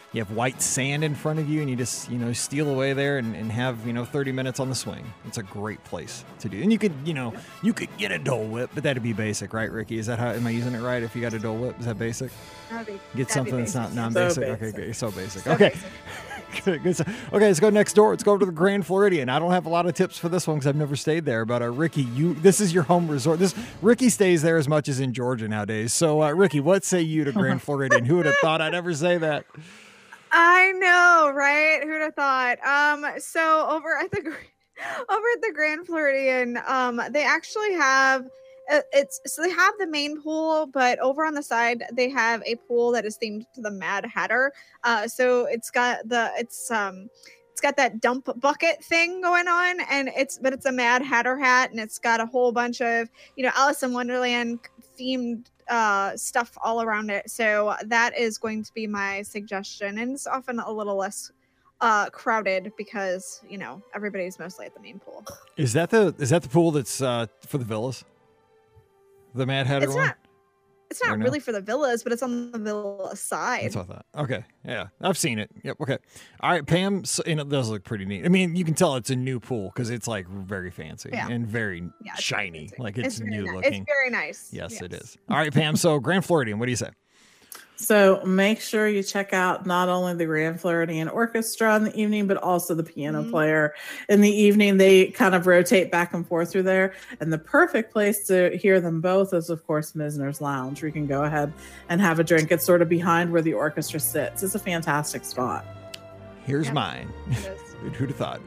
S1: You have white sand in front of you, and you just, steal away there and have, 30 minutes on the swing. It's a great place to do. And you could get a Dole Whip, but that'd be basic, right, Ricky? Is that how, am I using it right? If you got a Dole Whip, is that basic? Get something that's not non-basic.
S4: So
S1: okay, good. So basic.
S3: So
S1: okay.
S3: basic.
S1: Good. Okay, let's go next door. Let's go over to the Grand Floridian. I don't have a lot of tips for this one because I've never stayed there. But Ricky, this is your home resort. Ricky stays there as much as in Georgia nowadays. So Ricky, what say you to Grand Floridian? Who would have thought I'd ever say that?
S3: I know, right? Who'd have thought? So over at the Grand Floridian, they actually have they have the main pool, but over on the side they have a pool that is themed to the Mad Hatter. So it's got that dump bucket thing going on, and it's a Mad Hatter hat, and it's got a whole bunch of Alice in Wonderland themed stuff all around it. So that is going to be my suggestion, and it's often a little less crowded because everybody's mostly at the main pool.
S1: Is that the pool that's for the villas? The Mad Hatter one?
S3: It's not really for the villas, but it's on the villa side.
S1: That's what I thought. Okay. Yeah. I've seen it. Yep. Okay. All right, Pam. And it does look pretty neat. I mean, you can tell it's a new pool because it's like very fancy and very shiny. Like it's new looking.
S3: It's very nice.
S1: Yes, it is. All right, Pam. So Grand Floridian, what do you say?
S4: So make sure you check out not only the Grand Floridian Orchestra in the evening, but also the piano player in the evening. They kind of rotate back and forth through there. And the perfect place to hear them both is, of course, Misner's Lounge, where you can go ahead and have a drink. It's sort of behind where the orchestra sits. It's a fantastic spot.
S1: Here's mine. Who'd have thought?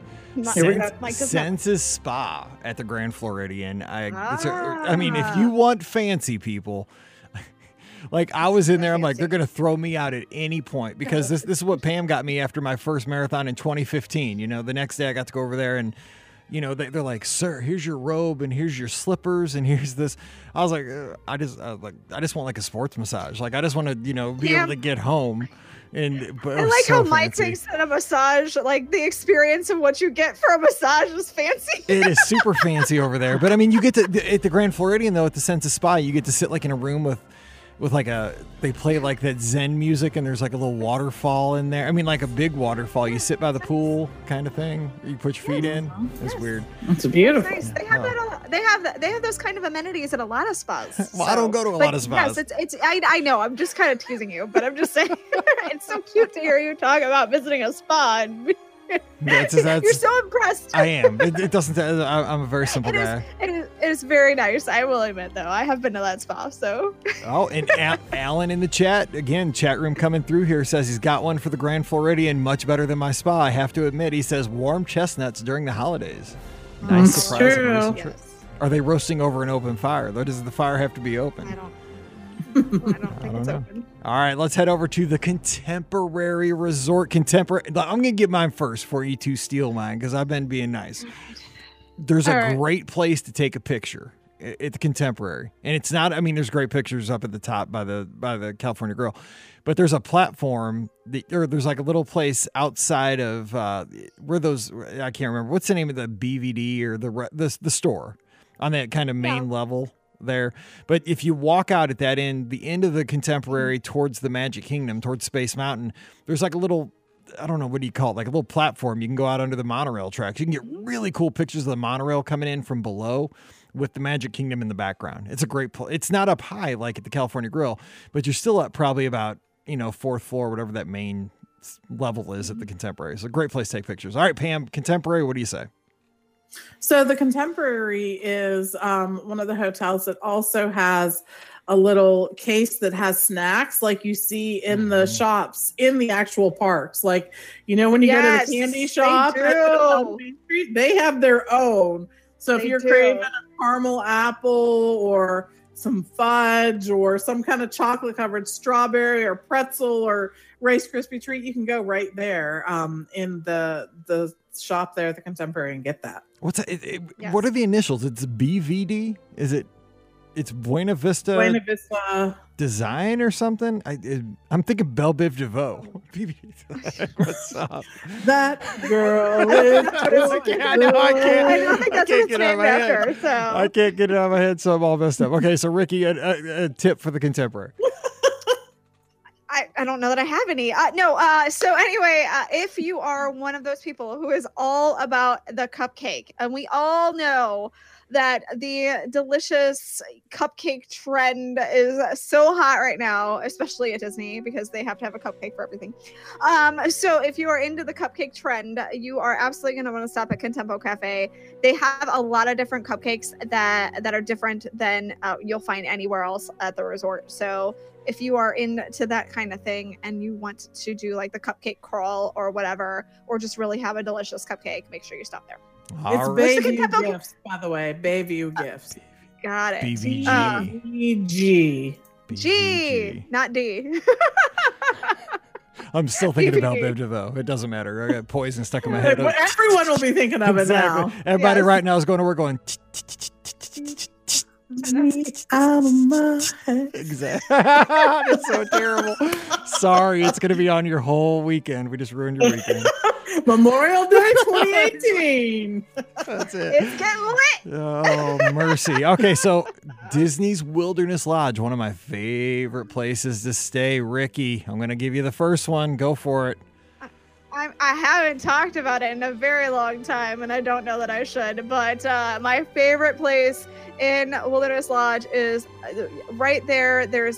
S1: Senses Spa at the Grand Floridian. I mean, if you want fancy people... Like I was in there, I'm like, they're going to throw me out at any point because this is what Pam got me after my first marathon in 2015. The next day I got to go over there and, they're like, sir, here's your robe and here's your slippers and here's this. I was like, I just want like a sports massage. Like I just want to, be able to get home. I
S3: like how Mike thinks that a massage, like the experience of what you get for a massage is fancy.
S1: It is super fancy over there. But I mean, you get to, at the Grand Floridian though, at the Senses Spa, you get to sit like in a room with like they play like that Zen music and there's like a little waterfall in there. I mean, like a big waterfall. You sit by the pool kind of thing. You put your feet in. It's weird.
S4: It's beautiful.
S3: It's nice. They have that. They have those kind of amenities at a lot of spas.
S1: Well, I don't go to a lot of spas.
S3: Yes, I know. I'm just kind of teasing you, but I'm just saying it's so cute to hear you talk about visiting a spa. And you're so impressed.
S1: I am. It doesn't. I'm a very simple guy.
S3: It is very nice. I will admit, though, I have been to that spa. So.
S1: Oh, and Alan in the chat again. Chat room coming through here says he's got one for the Grand Floridian. Much better than my spa. I have to admit. He says warm chestnuts during the holidays. Nice surprise.
S4: True.
S3: Yes.
S1: Are they roasting over an open fire? Though, does the fire have to be open?
S3: I don't think it's open.
S1: All right, let's head over to the Contemporary Resort. I'm going to get mine first before you two steal mine because I've been being nice. There's a great place to take a picture at the Contemporary. And it's not, I mean, there's great pictures up at the top by the California Grill. But there's a platform, or there's like a little place outside of where those, I can't remember. What's the name of the BVD or the store on that kind of main level there? But if you walk out at that end, the end of the Contemporary towards the Magic Kingdom, towards Space Mountain, there's like a little, I don't know, what do you call it? Like a little platform. You can go out under the monorail tracks. You can get really cool pictures of the monorail coming in from below with the Magic Kingdom in the background. It's a great place. It's not up high like at the California Grill, but you're still up probably about, fourth floor, whatever that main level is at the Contemporary. It's a great place to take pictures. All right, Pam, Contemporary, what do you say?
S4: So the Contemporary is one of the hotels that also has a little case that has snacks like you see in the shops in the actual parks. Like, when you go to the candy shop on Main Street, they have their own. So if you're craving a caramel apple or some fudge or some kind of chocolate covered strawberry or pretzel or Rice Krispie treat, you can go right there in the shop there at the Contemporary and get that.
S1: What's that? What are the initials? It's BVD? Is it? It's Buena Vista Design or something? I'm thinking Belle Biv DeVoe. What's up?
S4: That girl is
S3: I don't think that's what it's named after. So
S1: I can't get it out of my head, so I'm all messed up. Okay, so Ricky, a tip for the Contemporary.
S3: I don't know that I have any. So anyway, if you are one of those people who is all about the cupcake, and we all know that the delicious cupcake trend is so hot right now, especially at Disney, because they have to have a cupcake for everything. So if you are into the cupcake trend, you are absolutely going to want to stop at Contempo Cafe. They have a lot of different cupcakes that are different than you'll find anywhere else at the resort. So if you are into that kind of thing and you want to do like the cupcake crawl or whatever, or just really have a delicious cupcake, make sure you stop there.
S4: It's Bayview Gifts, by the way. Bayview Gifts.
S3: Got it.
S1: BVG.
S4: BG.
S3: G, not D.
S1: I'm still thinking about Bib DeVoe. It doesn't matter. I got poison stuck in my head.
S4: Everyone will be thinking of it now.
S1: Everybody right now is going to work going.
S4: Out of my head.
S1: Exactly. That's so terrible. Sorry, it's going to be on your whole weekend. We just ruined your weekend.
S4: Memorial Day 2018.
S1: That's it.
S3: It's getting lit.
S1: Oh, mercy. Okay, so Disney's Wilderness Lodge, one of my favorite places to stay. Ricky, I'm going to give you the first one. Go for it.
S3: I haven't talked about it in a very long time, and I don't know that I should, but my favorite place in Wilderness Lodge is right there. There's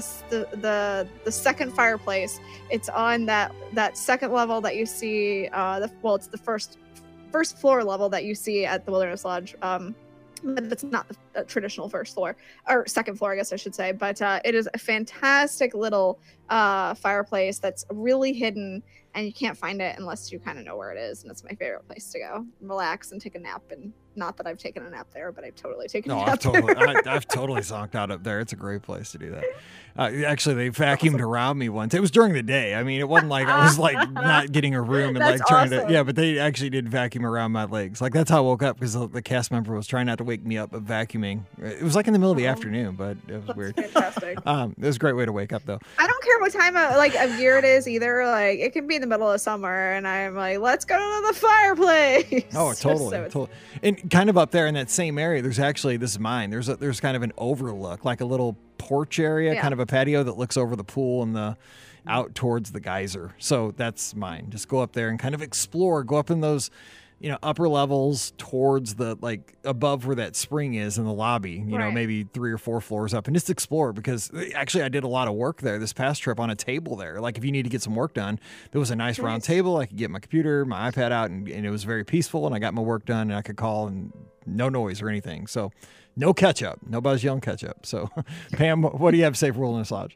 S3: the second fireplace. It's on that second level that you see. It's the first floor level that you see at the Wilderness Lodge. But it's not the traditional first floor or second floor, I guess I should say. But it is a fantastic little fireplace that's really hidden, and you can't find it unless you kind of know where it is. And it's my favorite place to go, relax and take a nap. And not that I've taken a nap there, but I've totally taken a nap there.
S1: I've totally zonked out up there. It's a great place to do that. Actually, they vacuumed around me once. It was during the day. I mean, it wasn't like I was like not getting a room and like trying to. Yeah, but they actually did vacuum around my legs. Like that's how I woke up, because the cast member was trying not to wake me up of vacuuming. It was like in the middle of the afternoon, but it was weird.
S3: Fantastic.
S1: It was a great way to wake up, though.
S3: I don't care what time of year it is either. Like it can be in the middle of summer, and I'm like, let's go to the fireplace.
S1: Oh, totally, totally. And kind of up there in that same area, there's actually, this is mine. There's kind of an overlook, like a little porch area, kind of a patio that looks over the pool and out towards the geyser. So that's mine. Just go up there and kind of explore. Go up in those, upper levels towards the, like, above where that spring is in the lobby, maybe 3 or 4 floors up, and just explore, because actually I did a lot of work there this past trip on a table there. Like if you need to get some work done, there was a nice round table. I could get my computer, my iPad out, and it was very peaceful, and I got my work done, and I could call, and no noise or anything. So no catch up. Nobody's yelling catch up. So Pam, what do you have to say for Wilderness Lodge?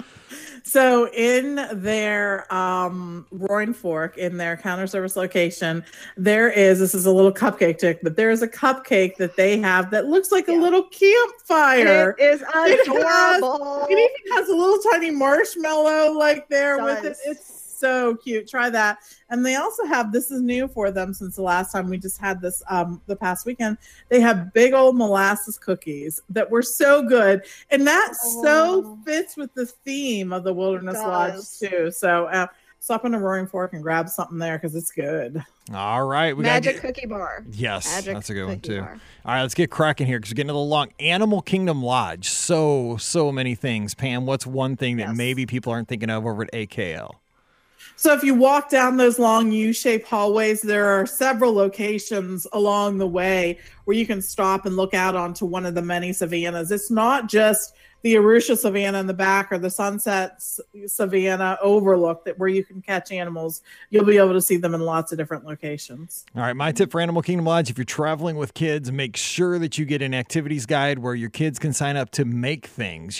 S4: So in their Roaring Fork, in their counter service location, this is a little cupcake tick, but there is a cupcake that they have that looks like a little campfire.
S3: It is adorable.
S4: It even has a little tiny marshmallow like there with it. It's so cute. Try that. And they also have, this is new for them since the last time we just had this the past weekend, they have big old molasses cookies that were so good, and that so fits with the theme of the Wilderness Lodge too. So stop in a Roaring Fork and grab something there, because it's good.
S1: All right,
S3: Magic Cookie Bar.
S1: Yes, that's a good one too. Bar. All right, let's get cracking here, because we're getting a little long. Animal Kingdom Lodge, so many things. Pam, what's one thing that maybe people aren't thinking of over at AKL?
S4: So if you walk down those long U-shaped hallways, there are several locations along the way where you can stop and look out onto one of the many savannas. It's not just the Arusha Savannah in the back or the Sunset Savannah overlook where you can catch animals. You'll be able to see them in lots of different locations.
S1: All right, my tip for Animal Kingdom Lodge, if you're traveling with kids, make sure that you get an activities guide where your kids can sign up to make things,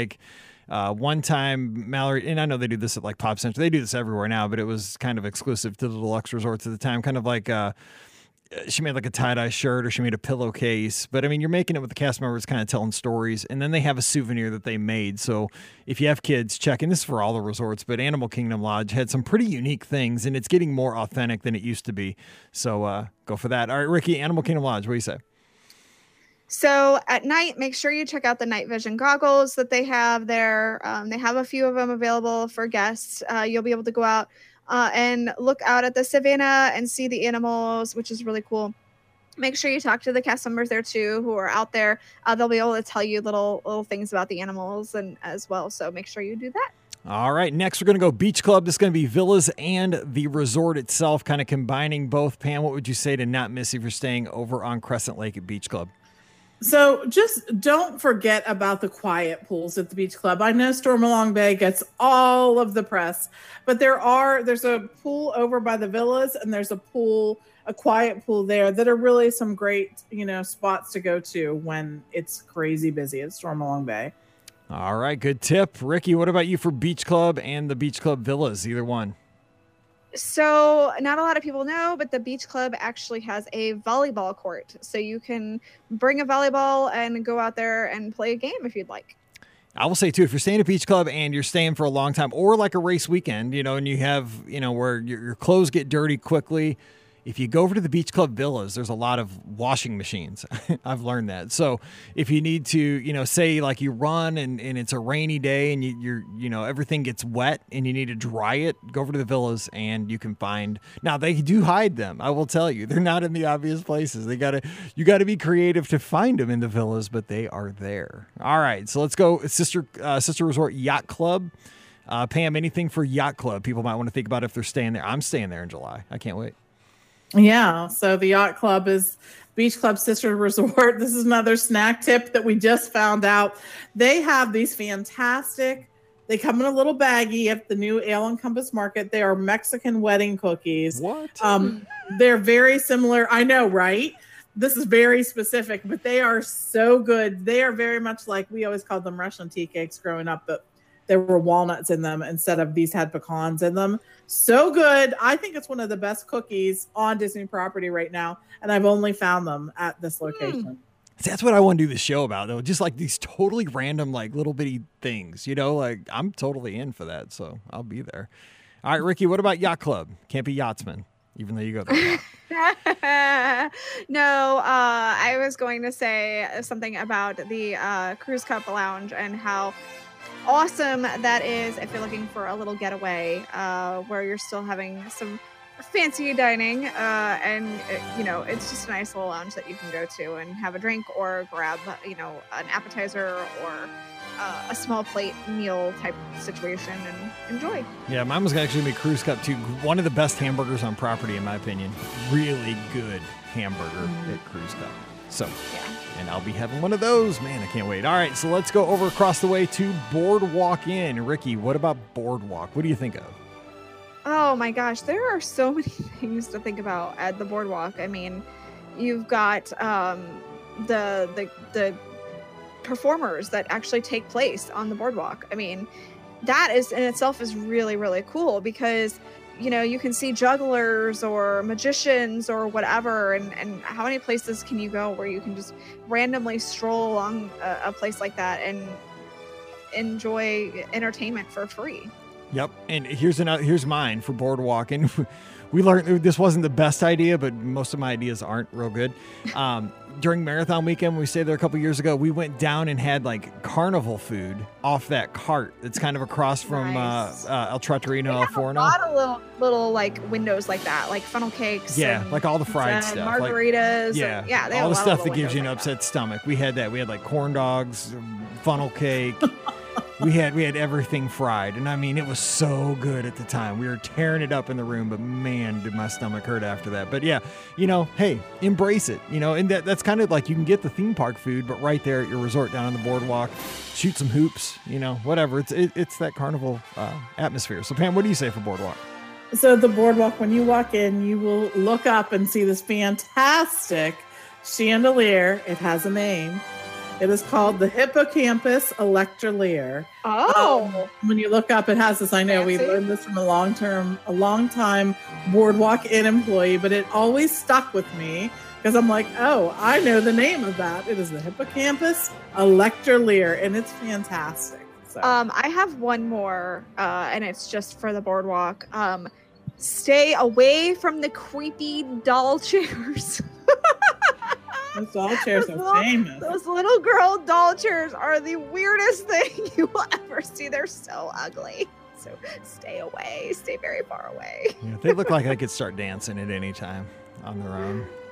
S1: one time, Mallory, and I know they do this at like Pop Center. They do this everywhere now, but it was kind of exclusive to the deluxe resorts at the time. Kind of like she made like a tie-dye shirt, or she made a pillowcase. But I mean, you're making it with the cast members kind of telling stories. And then they have a souvenir that they made. So if you have kids, check in. This is for all the resorts, but Animal Kingdom Lodge had some pretty unique things, and it's getting more authentic than it used to be. So go for that. All right, Ricky, Animal Kingdom Lodge, what do you say?
S3: So at night, make sure you check out the night vision goggles that they have there. They have a few of them available for guests. You'll be able to go out and look out at the savannah and see the animals, which is really cool. Make sure you talk to the cast members there too, who are out there. They'll be able to tell you little things about the animals and as well. So make sure you do that.
S1: All right, next we're going to go beach club. This is going to be villas and the resort itself, kind of combining both. Pam, what would you say to not miss if you're staying over on Crescent Lake at Beach Club?
S4: So just don't forget about the quiet pools at the beach club. I know Stormalong Bay gets all of the press, but there's a pool over by the villas, and there's a quiet pool there that are really some great, spots to go to when it's crazy busy at Stormalong Bay.
S1: All right, good tip. Ricky, what about you for beach club and the beach club villas? Either one.
S3: So not a lot of people know, but the beach club actually has a volleyball court. So you can bring a volleyball and go out there and play a game if you'd like.
S1: I will say, too, if you're staying at Beach Club and you're staying for a long time, or like a race weekend, and you have, where your clothes get dirty quickly, if you go over to the Beach Club villas, there's a lot of washing machines. I've learned that. So if you need to, say like you run and it's a rainy day and you're everything gets wet and you need to dry it, go over to the villas and you can find. Now they do hide them. I will tell you, they're not in the obvious places. You got to be creative to find them in the villas, but they are there. All right, so let's go. Sister Resort Yacht Club. Pam, anything for Yacht Club people might want to think about if they're staying there? I'm staying there in July. I can't wait.
S4: Yeah, so the Yacht Club is Beach Club Sister Resort. This is another snack tip that we just found out. They have these fantastic, they come in a little baggie at the new Ale and Compass Market. They are Mexican wedding cookies.
S1: What?
S4: They're very similar. I know, right? This is very specific, but they are so good. They are very much like, we always called them Russian tea cakes growing up, but there were walnuts in them instead of these had pecans in them. So good. I think it's one of the best cookies on Disney property right now. And I've only found them at this location.
S1: See, that's what I want to do the show about, though. Just like these totally random, like little bitty things, like I'm totally in for that. So I'll be there. All right, Ricky, what about Yacht Club? Can't be yachtsman, even though you go there.
S3: No, I was going to say something about the Cruise Cup Lounge and how awesome that is if you're looking for a little getaway where you're still having some fancy dining and it's just a nice little lounge that you can go to and have a drink or grab an appetizer or a small plate meal type situation and enjoy.
S1: Yeah, mine was actually going to be Cruise Cup too. One of the best hamburgers on property in my opinion. Really good hamburger at Cruise Cup. So yeah. And I'll be having one of those. Man, I can't wait. All right, so let's go over across the way to Boardwalk Inn. Ricky, what about Boardwalk? What do you think of?
S3: Oh my gosh, there are so many things to think about at the Boardwalk. I mean, you've got the performers that actually take place on the Boardwalk. I mean, that is in itself is really, really cool because you can see jugglers or magicians or whatever. And how many places can you go where you can just randomly stroll along a place like that and enjoy entertainment for free?
S1: Yep. And here's mine for Boardwalk. And we learned this wasn't the best idea, but most of my ideas aren't real good. During Marathon Weekend, when we stayed there a couple years ago, we went down and had like carnival food off that cart that's kind of across from
S3: nice.
S1: El Trattorino El Forno.
S3: A lot of little like windows like that, like funnel cakes.
S1: Yeah, like all the fried stuff.
S3: Margaritas.
S1: Like,
S3: yeah, they
S1: all
S3: have
S1: the stuff that gives you an
S3: like
S1: upset stomach. We had that. We had like corn dogs, funnel cake. We had everything fried, and I mean, it was so good at the time. We were tearing it up in the room, but man, did my stomach hurt after that. But yeah, hey, embrace it, and that's kind of like you can get the theme park food, but right there at your resort down on the Boardwalk, shoot some hoops, whatever. It's that carnival atmosphere. So Pam, what do you say for Boardwalk?
S4: So the Boardwalk, when you walk in, you will look up and see this fantastic chandelier. It has a name. It is called the Hippocampus Electrolier.
S3: Oh.
S4: When you look up, it has this. I know we learned this from a long time Boardwalk Inn employee, but it always stuck with me because I'm like, oh, I know the name of that. It is the Hippocampus Electrolier, and it's fantastic. So.
S3: I have one more, and it's just for the Boardwalk. Stay away from the creepy doll chairs.
S4: Those doll chairs are famous.
S3: Those little girl doll chairs are the weirdest thing you will ever see. They're so ugly. So stay away. Stay very far away.
S1: Yeah, they look like they could start dancing at any time on their own.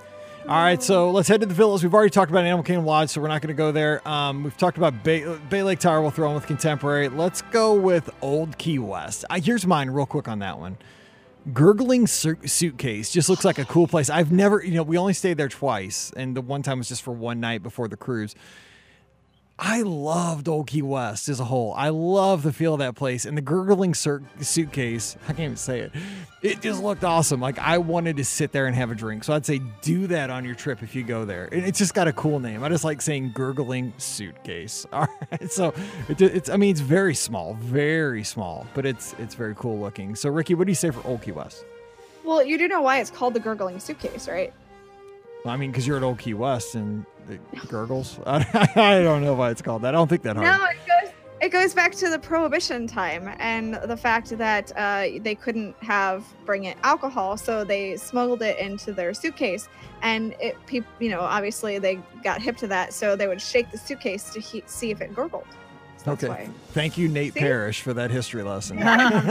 S1: All right, so let's head to the villas. We've already talked about Animal Kingdom Lodge, so we're not going to go there. We've talked about Bay Lake Tower. We'll throw in with Contemporary. Let's go with Old Key West. Here's mine real quick on that one. Gurgling Suitcase just looks like a cool place. I've never, we only stayed there twice, and the one time was just for one night before the cruise. I loved Old Key West as a whole. I love the feel of that place. And the Gurgling Suitcase, I can't even say it. It just looked awesome. Like, I wanted to sit there and have a drink. So I'd say do that on your trip if you go there. And it's just got a cool name. I just like saying Gurgling Suitcase. All right. So it's very small, but it's very cool looking. So Ricky, what do you say for Old Key West?
S3: Well, you do know why it's called the Gurgling Suitcase, right?
S1: I mean, because you're at Old Key West and it gurgles. I don't know why it's called that. I don't think that hard.
S3: No, it goes back to the Prohibition time and the fact that they couldn't bring in alcohol, so they smuggled it into their suitcase. And obviously they got hip to that, so they would shake the suitcase to see if it gurgled. So
S1: okay.
S3: Why.
S1: Thank you, Nate Parrish, for that history lesson.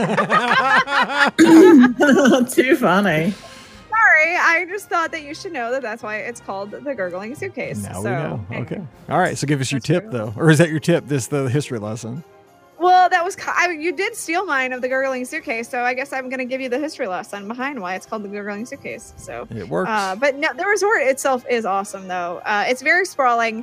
S4: Too funny.
S3: Sorry, I just thought that you should know that that's why it's called the Gurgling Suitcase.
S1: Now we know. Okay. All right. So give us your tip, though. Or is that your tip, the history lesson?
S3: Well, that was you did steal mine of the Gurgling Suitcase, so I guess I'm going to give you the history lesson behind why it's called the Gurgling Suitcase. So
S1: it works.
S3: But no, the resort itself is awesome, though. It's very sprawling.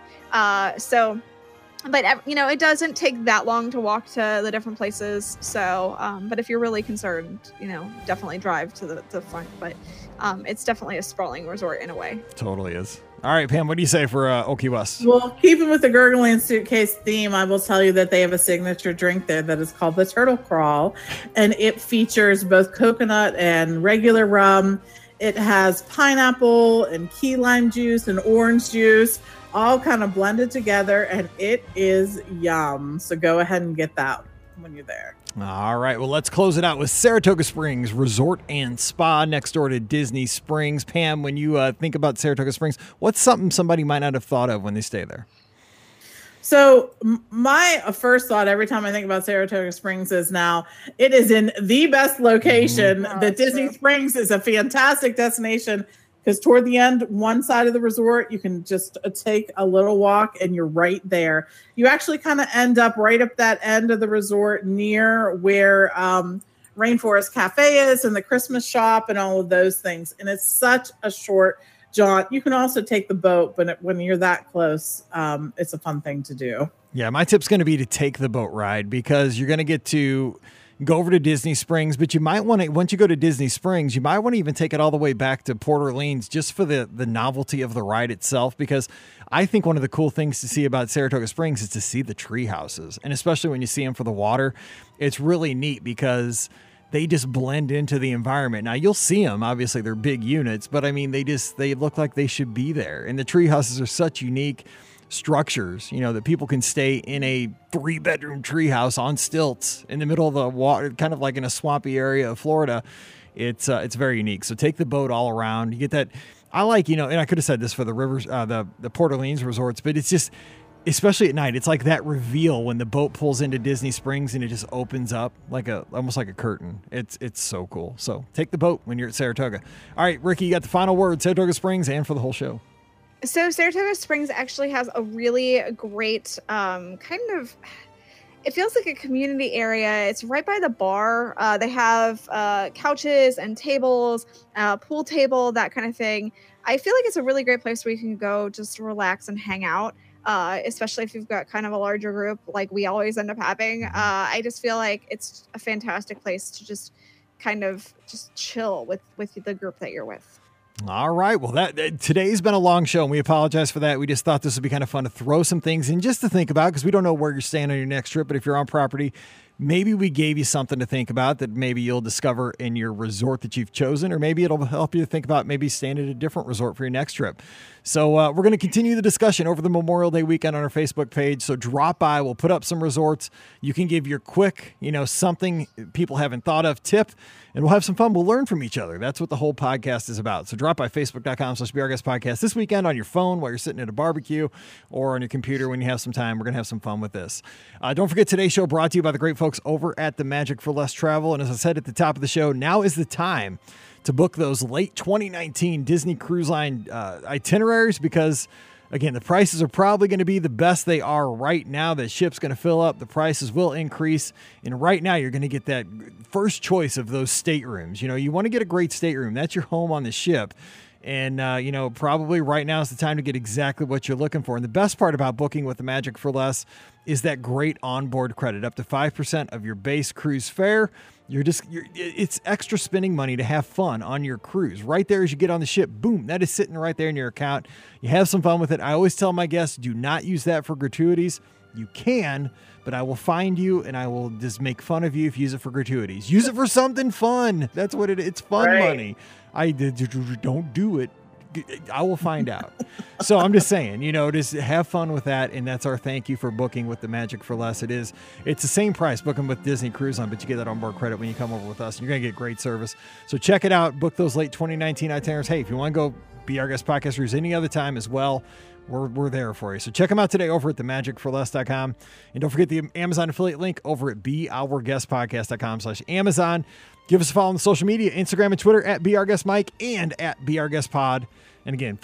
S3: But it doesn't take that long to walk to the different places. So, but if you're really concerned, definitely drive to the front. But it's definitely a sprawling resort in a way.
S1: Totally is. All right, Pam, what do you say for Old Key West?
S4: Well, keeping with the Gurgling Suitcase theme, I will tell you that they have a signature drink there that is called the Turtle Crawl, and it features both coconut and regular rum. It has pineapple and key lime juice and orange juice, all kind of blended together, and it is yum. So go ahead and get that when you're there.
S1: All right, well, let's close it out with Saratoga Springs Resort and Spa next door to Disney Springs. Pam, when you think about Saratoga Springs, what's something somebody might not have thought of when they stay there?
S4: So my first thought every time I think about Saratoga Springs is now it is in the best location. The Disney Springs is a fantastic destination because toward the end, one side of the resort, you can just take a little walk and you're right there. You actually kind of end up right up that end of the resort near where Rainforest Cafe is and the Christmas shop and all of those things. And it's such a short jaunt. You can also take the boat, but when you're that close, it's a fun thing to do.
S1: Yeah, my tip's going to be to take the boat ride because you're going to get to go over to Disney Springs, but you might want to, once you go to Disney Springs, you might want to even take it all the way back to Port Orleans just for the novelty of the ride itself, because I think one of the cool things to see about Saratoga Springs is to see the tree houses, and especially when you see them for the water, it's really neat because they just blend into the environment. Now you'll see them, obviously they're big units, but I mean, they look like they should be there. And the tree houses are such unique structures, that people can stay in a 3-bedroom treehouse on stilts in the middle of the water, kind of like in a swampy area of Florida. It's very unique. So take the boat all around. You get that. I like, and I could have said this for the rivers, the Port Orleans resorts, but it's just, especially at night, it's like that reveal when the boat pulls into Disney Springs and it just opens up almost like a curtain. It's so cool. So take the boat when you're at Saratoga. All right, Ricky, you got the final word, Saratoga Springs and for the whole show.
S3: So Saratoga Springs actually has a really great it feels like a community area. It's right by the bar. They have couches and tables, pool table, that kind of thing. I feel like it's a really great place where you can go just relax and hang out, especially if you've got kind of a larger group like we always end up having. I just feel like it's a fantastic place to just kind of just chill with the group that you're with.
S1: All right. Well, today's been a long show, and we apologize for that. We just thought this would be kind of fun to throw some things in just to think about, because we don't know where you're staying on your next trip. But if you're on property, maybe we gave you something to think about that maybe you'll discover in your resort that you've chosen, or maybe it'll help you to think about maybe staying at a different resort for your next trip. So we're going to continue the discussion over the Memorial Day weekend on our Facebook page. So drop by. We'll put up some resorts. You can give your quick, something people haven't thought of tip, and we'll have some fun. We'll learn from each other. That's what the whole podcast is about. So drop by Facebook.com/BeOurGuestPodcast this weekend on your phone while you're sitting at a barbecue or on your computer when you have some time. We're going to have some fun with this. Don't forget, today's show brought to you by the great folks folks over at the Magic for Less Travel. And as I said at the top of the show, now is the time to book those late 2019 Disney Cruise Line itineraries because, again, the prices are probably going to be the best they are right now. The ship's going to fill up. The prices will increase. And right now, you're going to get that first choice of those staterooms. You know, you want to get a great stateroom. That's your home on the ship. And, probably right now is the time to get exactly what you're looking for. And the best part about booking with the Magic for Less is that great onboard credit, up to 5% of your base cruise fare. It's extra spending money to have fun on your cruise. Right there as you get on the ship, boom, that is sitting right there in your account. You have some fun with it. I always tell my guests, do not use that for gratuities. You can, but I will find you and I will just make fun of you if you use it for gratuities. Use it for something fun. That's what it's fun money. Don't do it. I will find out. So I'm just saying, just have fun with that. And that's our thank you for booking with the Magic for Less. It's the same price booking with Disney Cruise Line, but you get that onboard credit when you come over with us. And you're going to get great service. So check it out. Book those late 2019 itineraries. Hey, if you want to go Be Our Guest Podcast Cruise any other time as well, we're there for you. So check them out today over at themagicforless.com. And don't forget the Amazon affiliate link over at beourguestpodcast.com/Amazon. Give us a follow on the social media, Instagram and Twitter at BeOurGuestMike and at BeOurGuestPod. And again,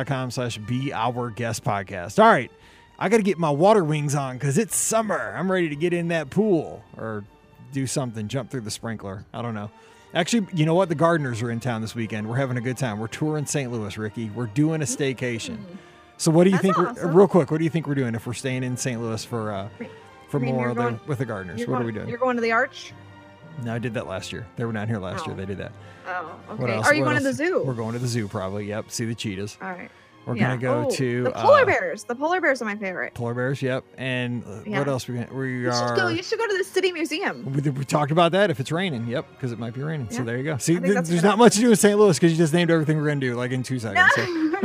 S1: Facebook.com/BeOurGuestPodcast. All right, I got to get my water wings on because it's summer. I'm ready to get in that pool or do something, jump through the sprinkler. I don't know. Actually, you know what? The Gardeners are in town this weekend. We're having a good time. We're touring St. Louis, Ricky. We're doing a staycation. So what do you think?
S3: Awesome.
S1: Real quick, what do you think we're doing if we're staying in St. Louis for more with the Gardeners? What are we doing?
S3: You're going to the Arch?
S1: No, I did that last year. They were down here last year. They did that.
S3: Oh, okay. Are you going to the zoo?
S1: We're going to the zoo probably. Yep. See the cheetahs.
S3: All right.
S1: We're going to go to
S3: the polar bears. The polar bears are my favorite.
S1: Polar bears, yep. And what else? You
S3: should go to the city museum.
S1: We talked about that if it's raining. Yep, because it might be raining. Yeah. So there you go. See, there's not much to do in St. Louis because you just named everything we're going to do like in 2 seconds. So.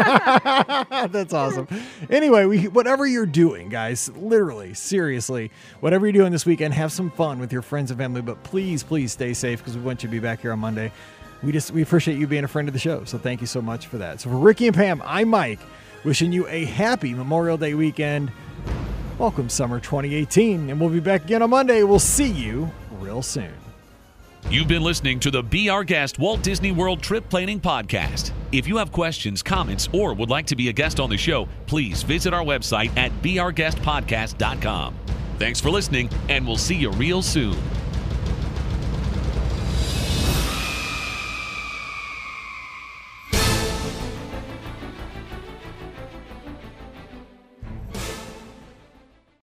S1: That's awesome. Anyway, whatever you're doing, guys, literally, seriously, whatever you're doing this weekend, have some fun with your friends and family. But please, please stay safe because we want you to be back here on Monday. We appreciate you being a friend of the show, so thank you so much for that. So for Ricky and Pam, I'm Mike, wishing you a happy Memorial Day weekend. Welcome summer 2018, and we'll be back again on Monday. We'll see you real soon.
S2: You've been listening to the Be Our Guest Walt Disney World Trip Planning Podcast. If you have questions, comments, or would like to be a guest on the show, please visit our website at beourguestpodcast.com. Thanks for listening, and we'll see you real soon.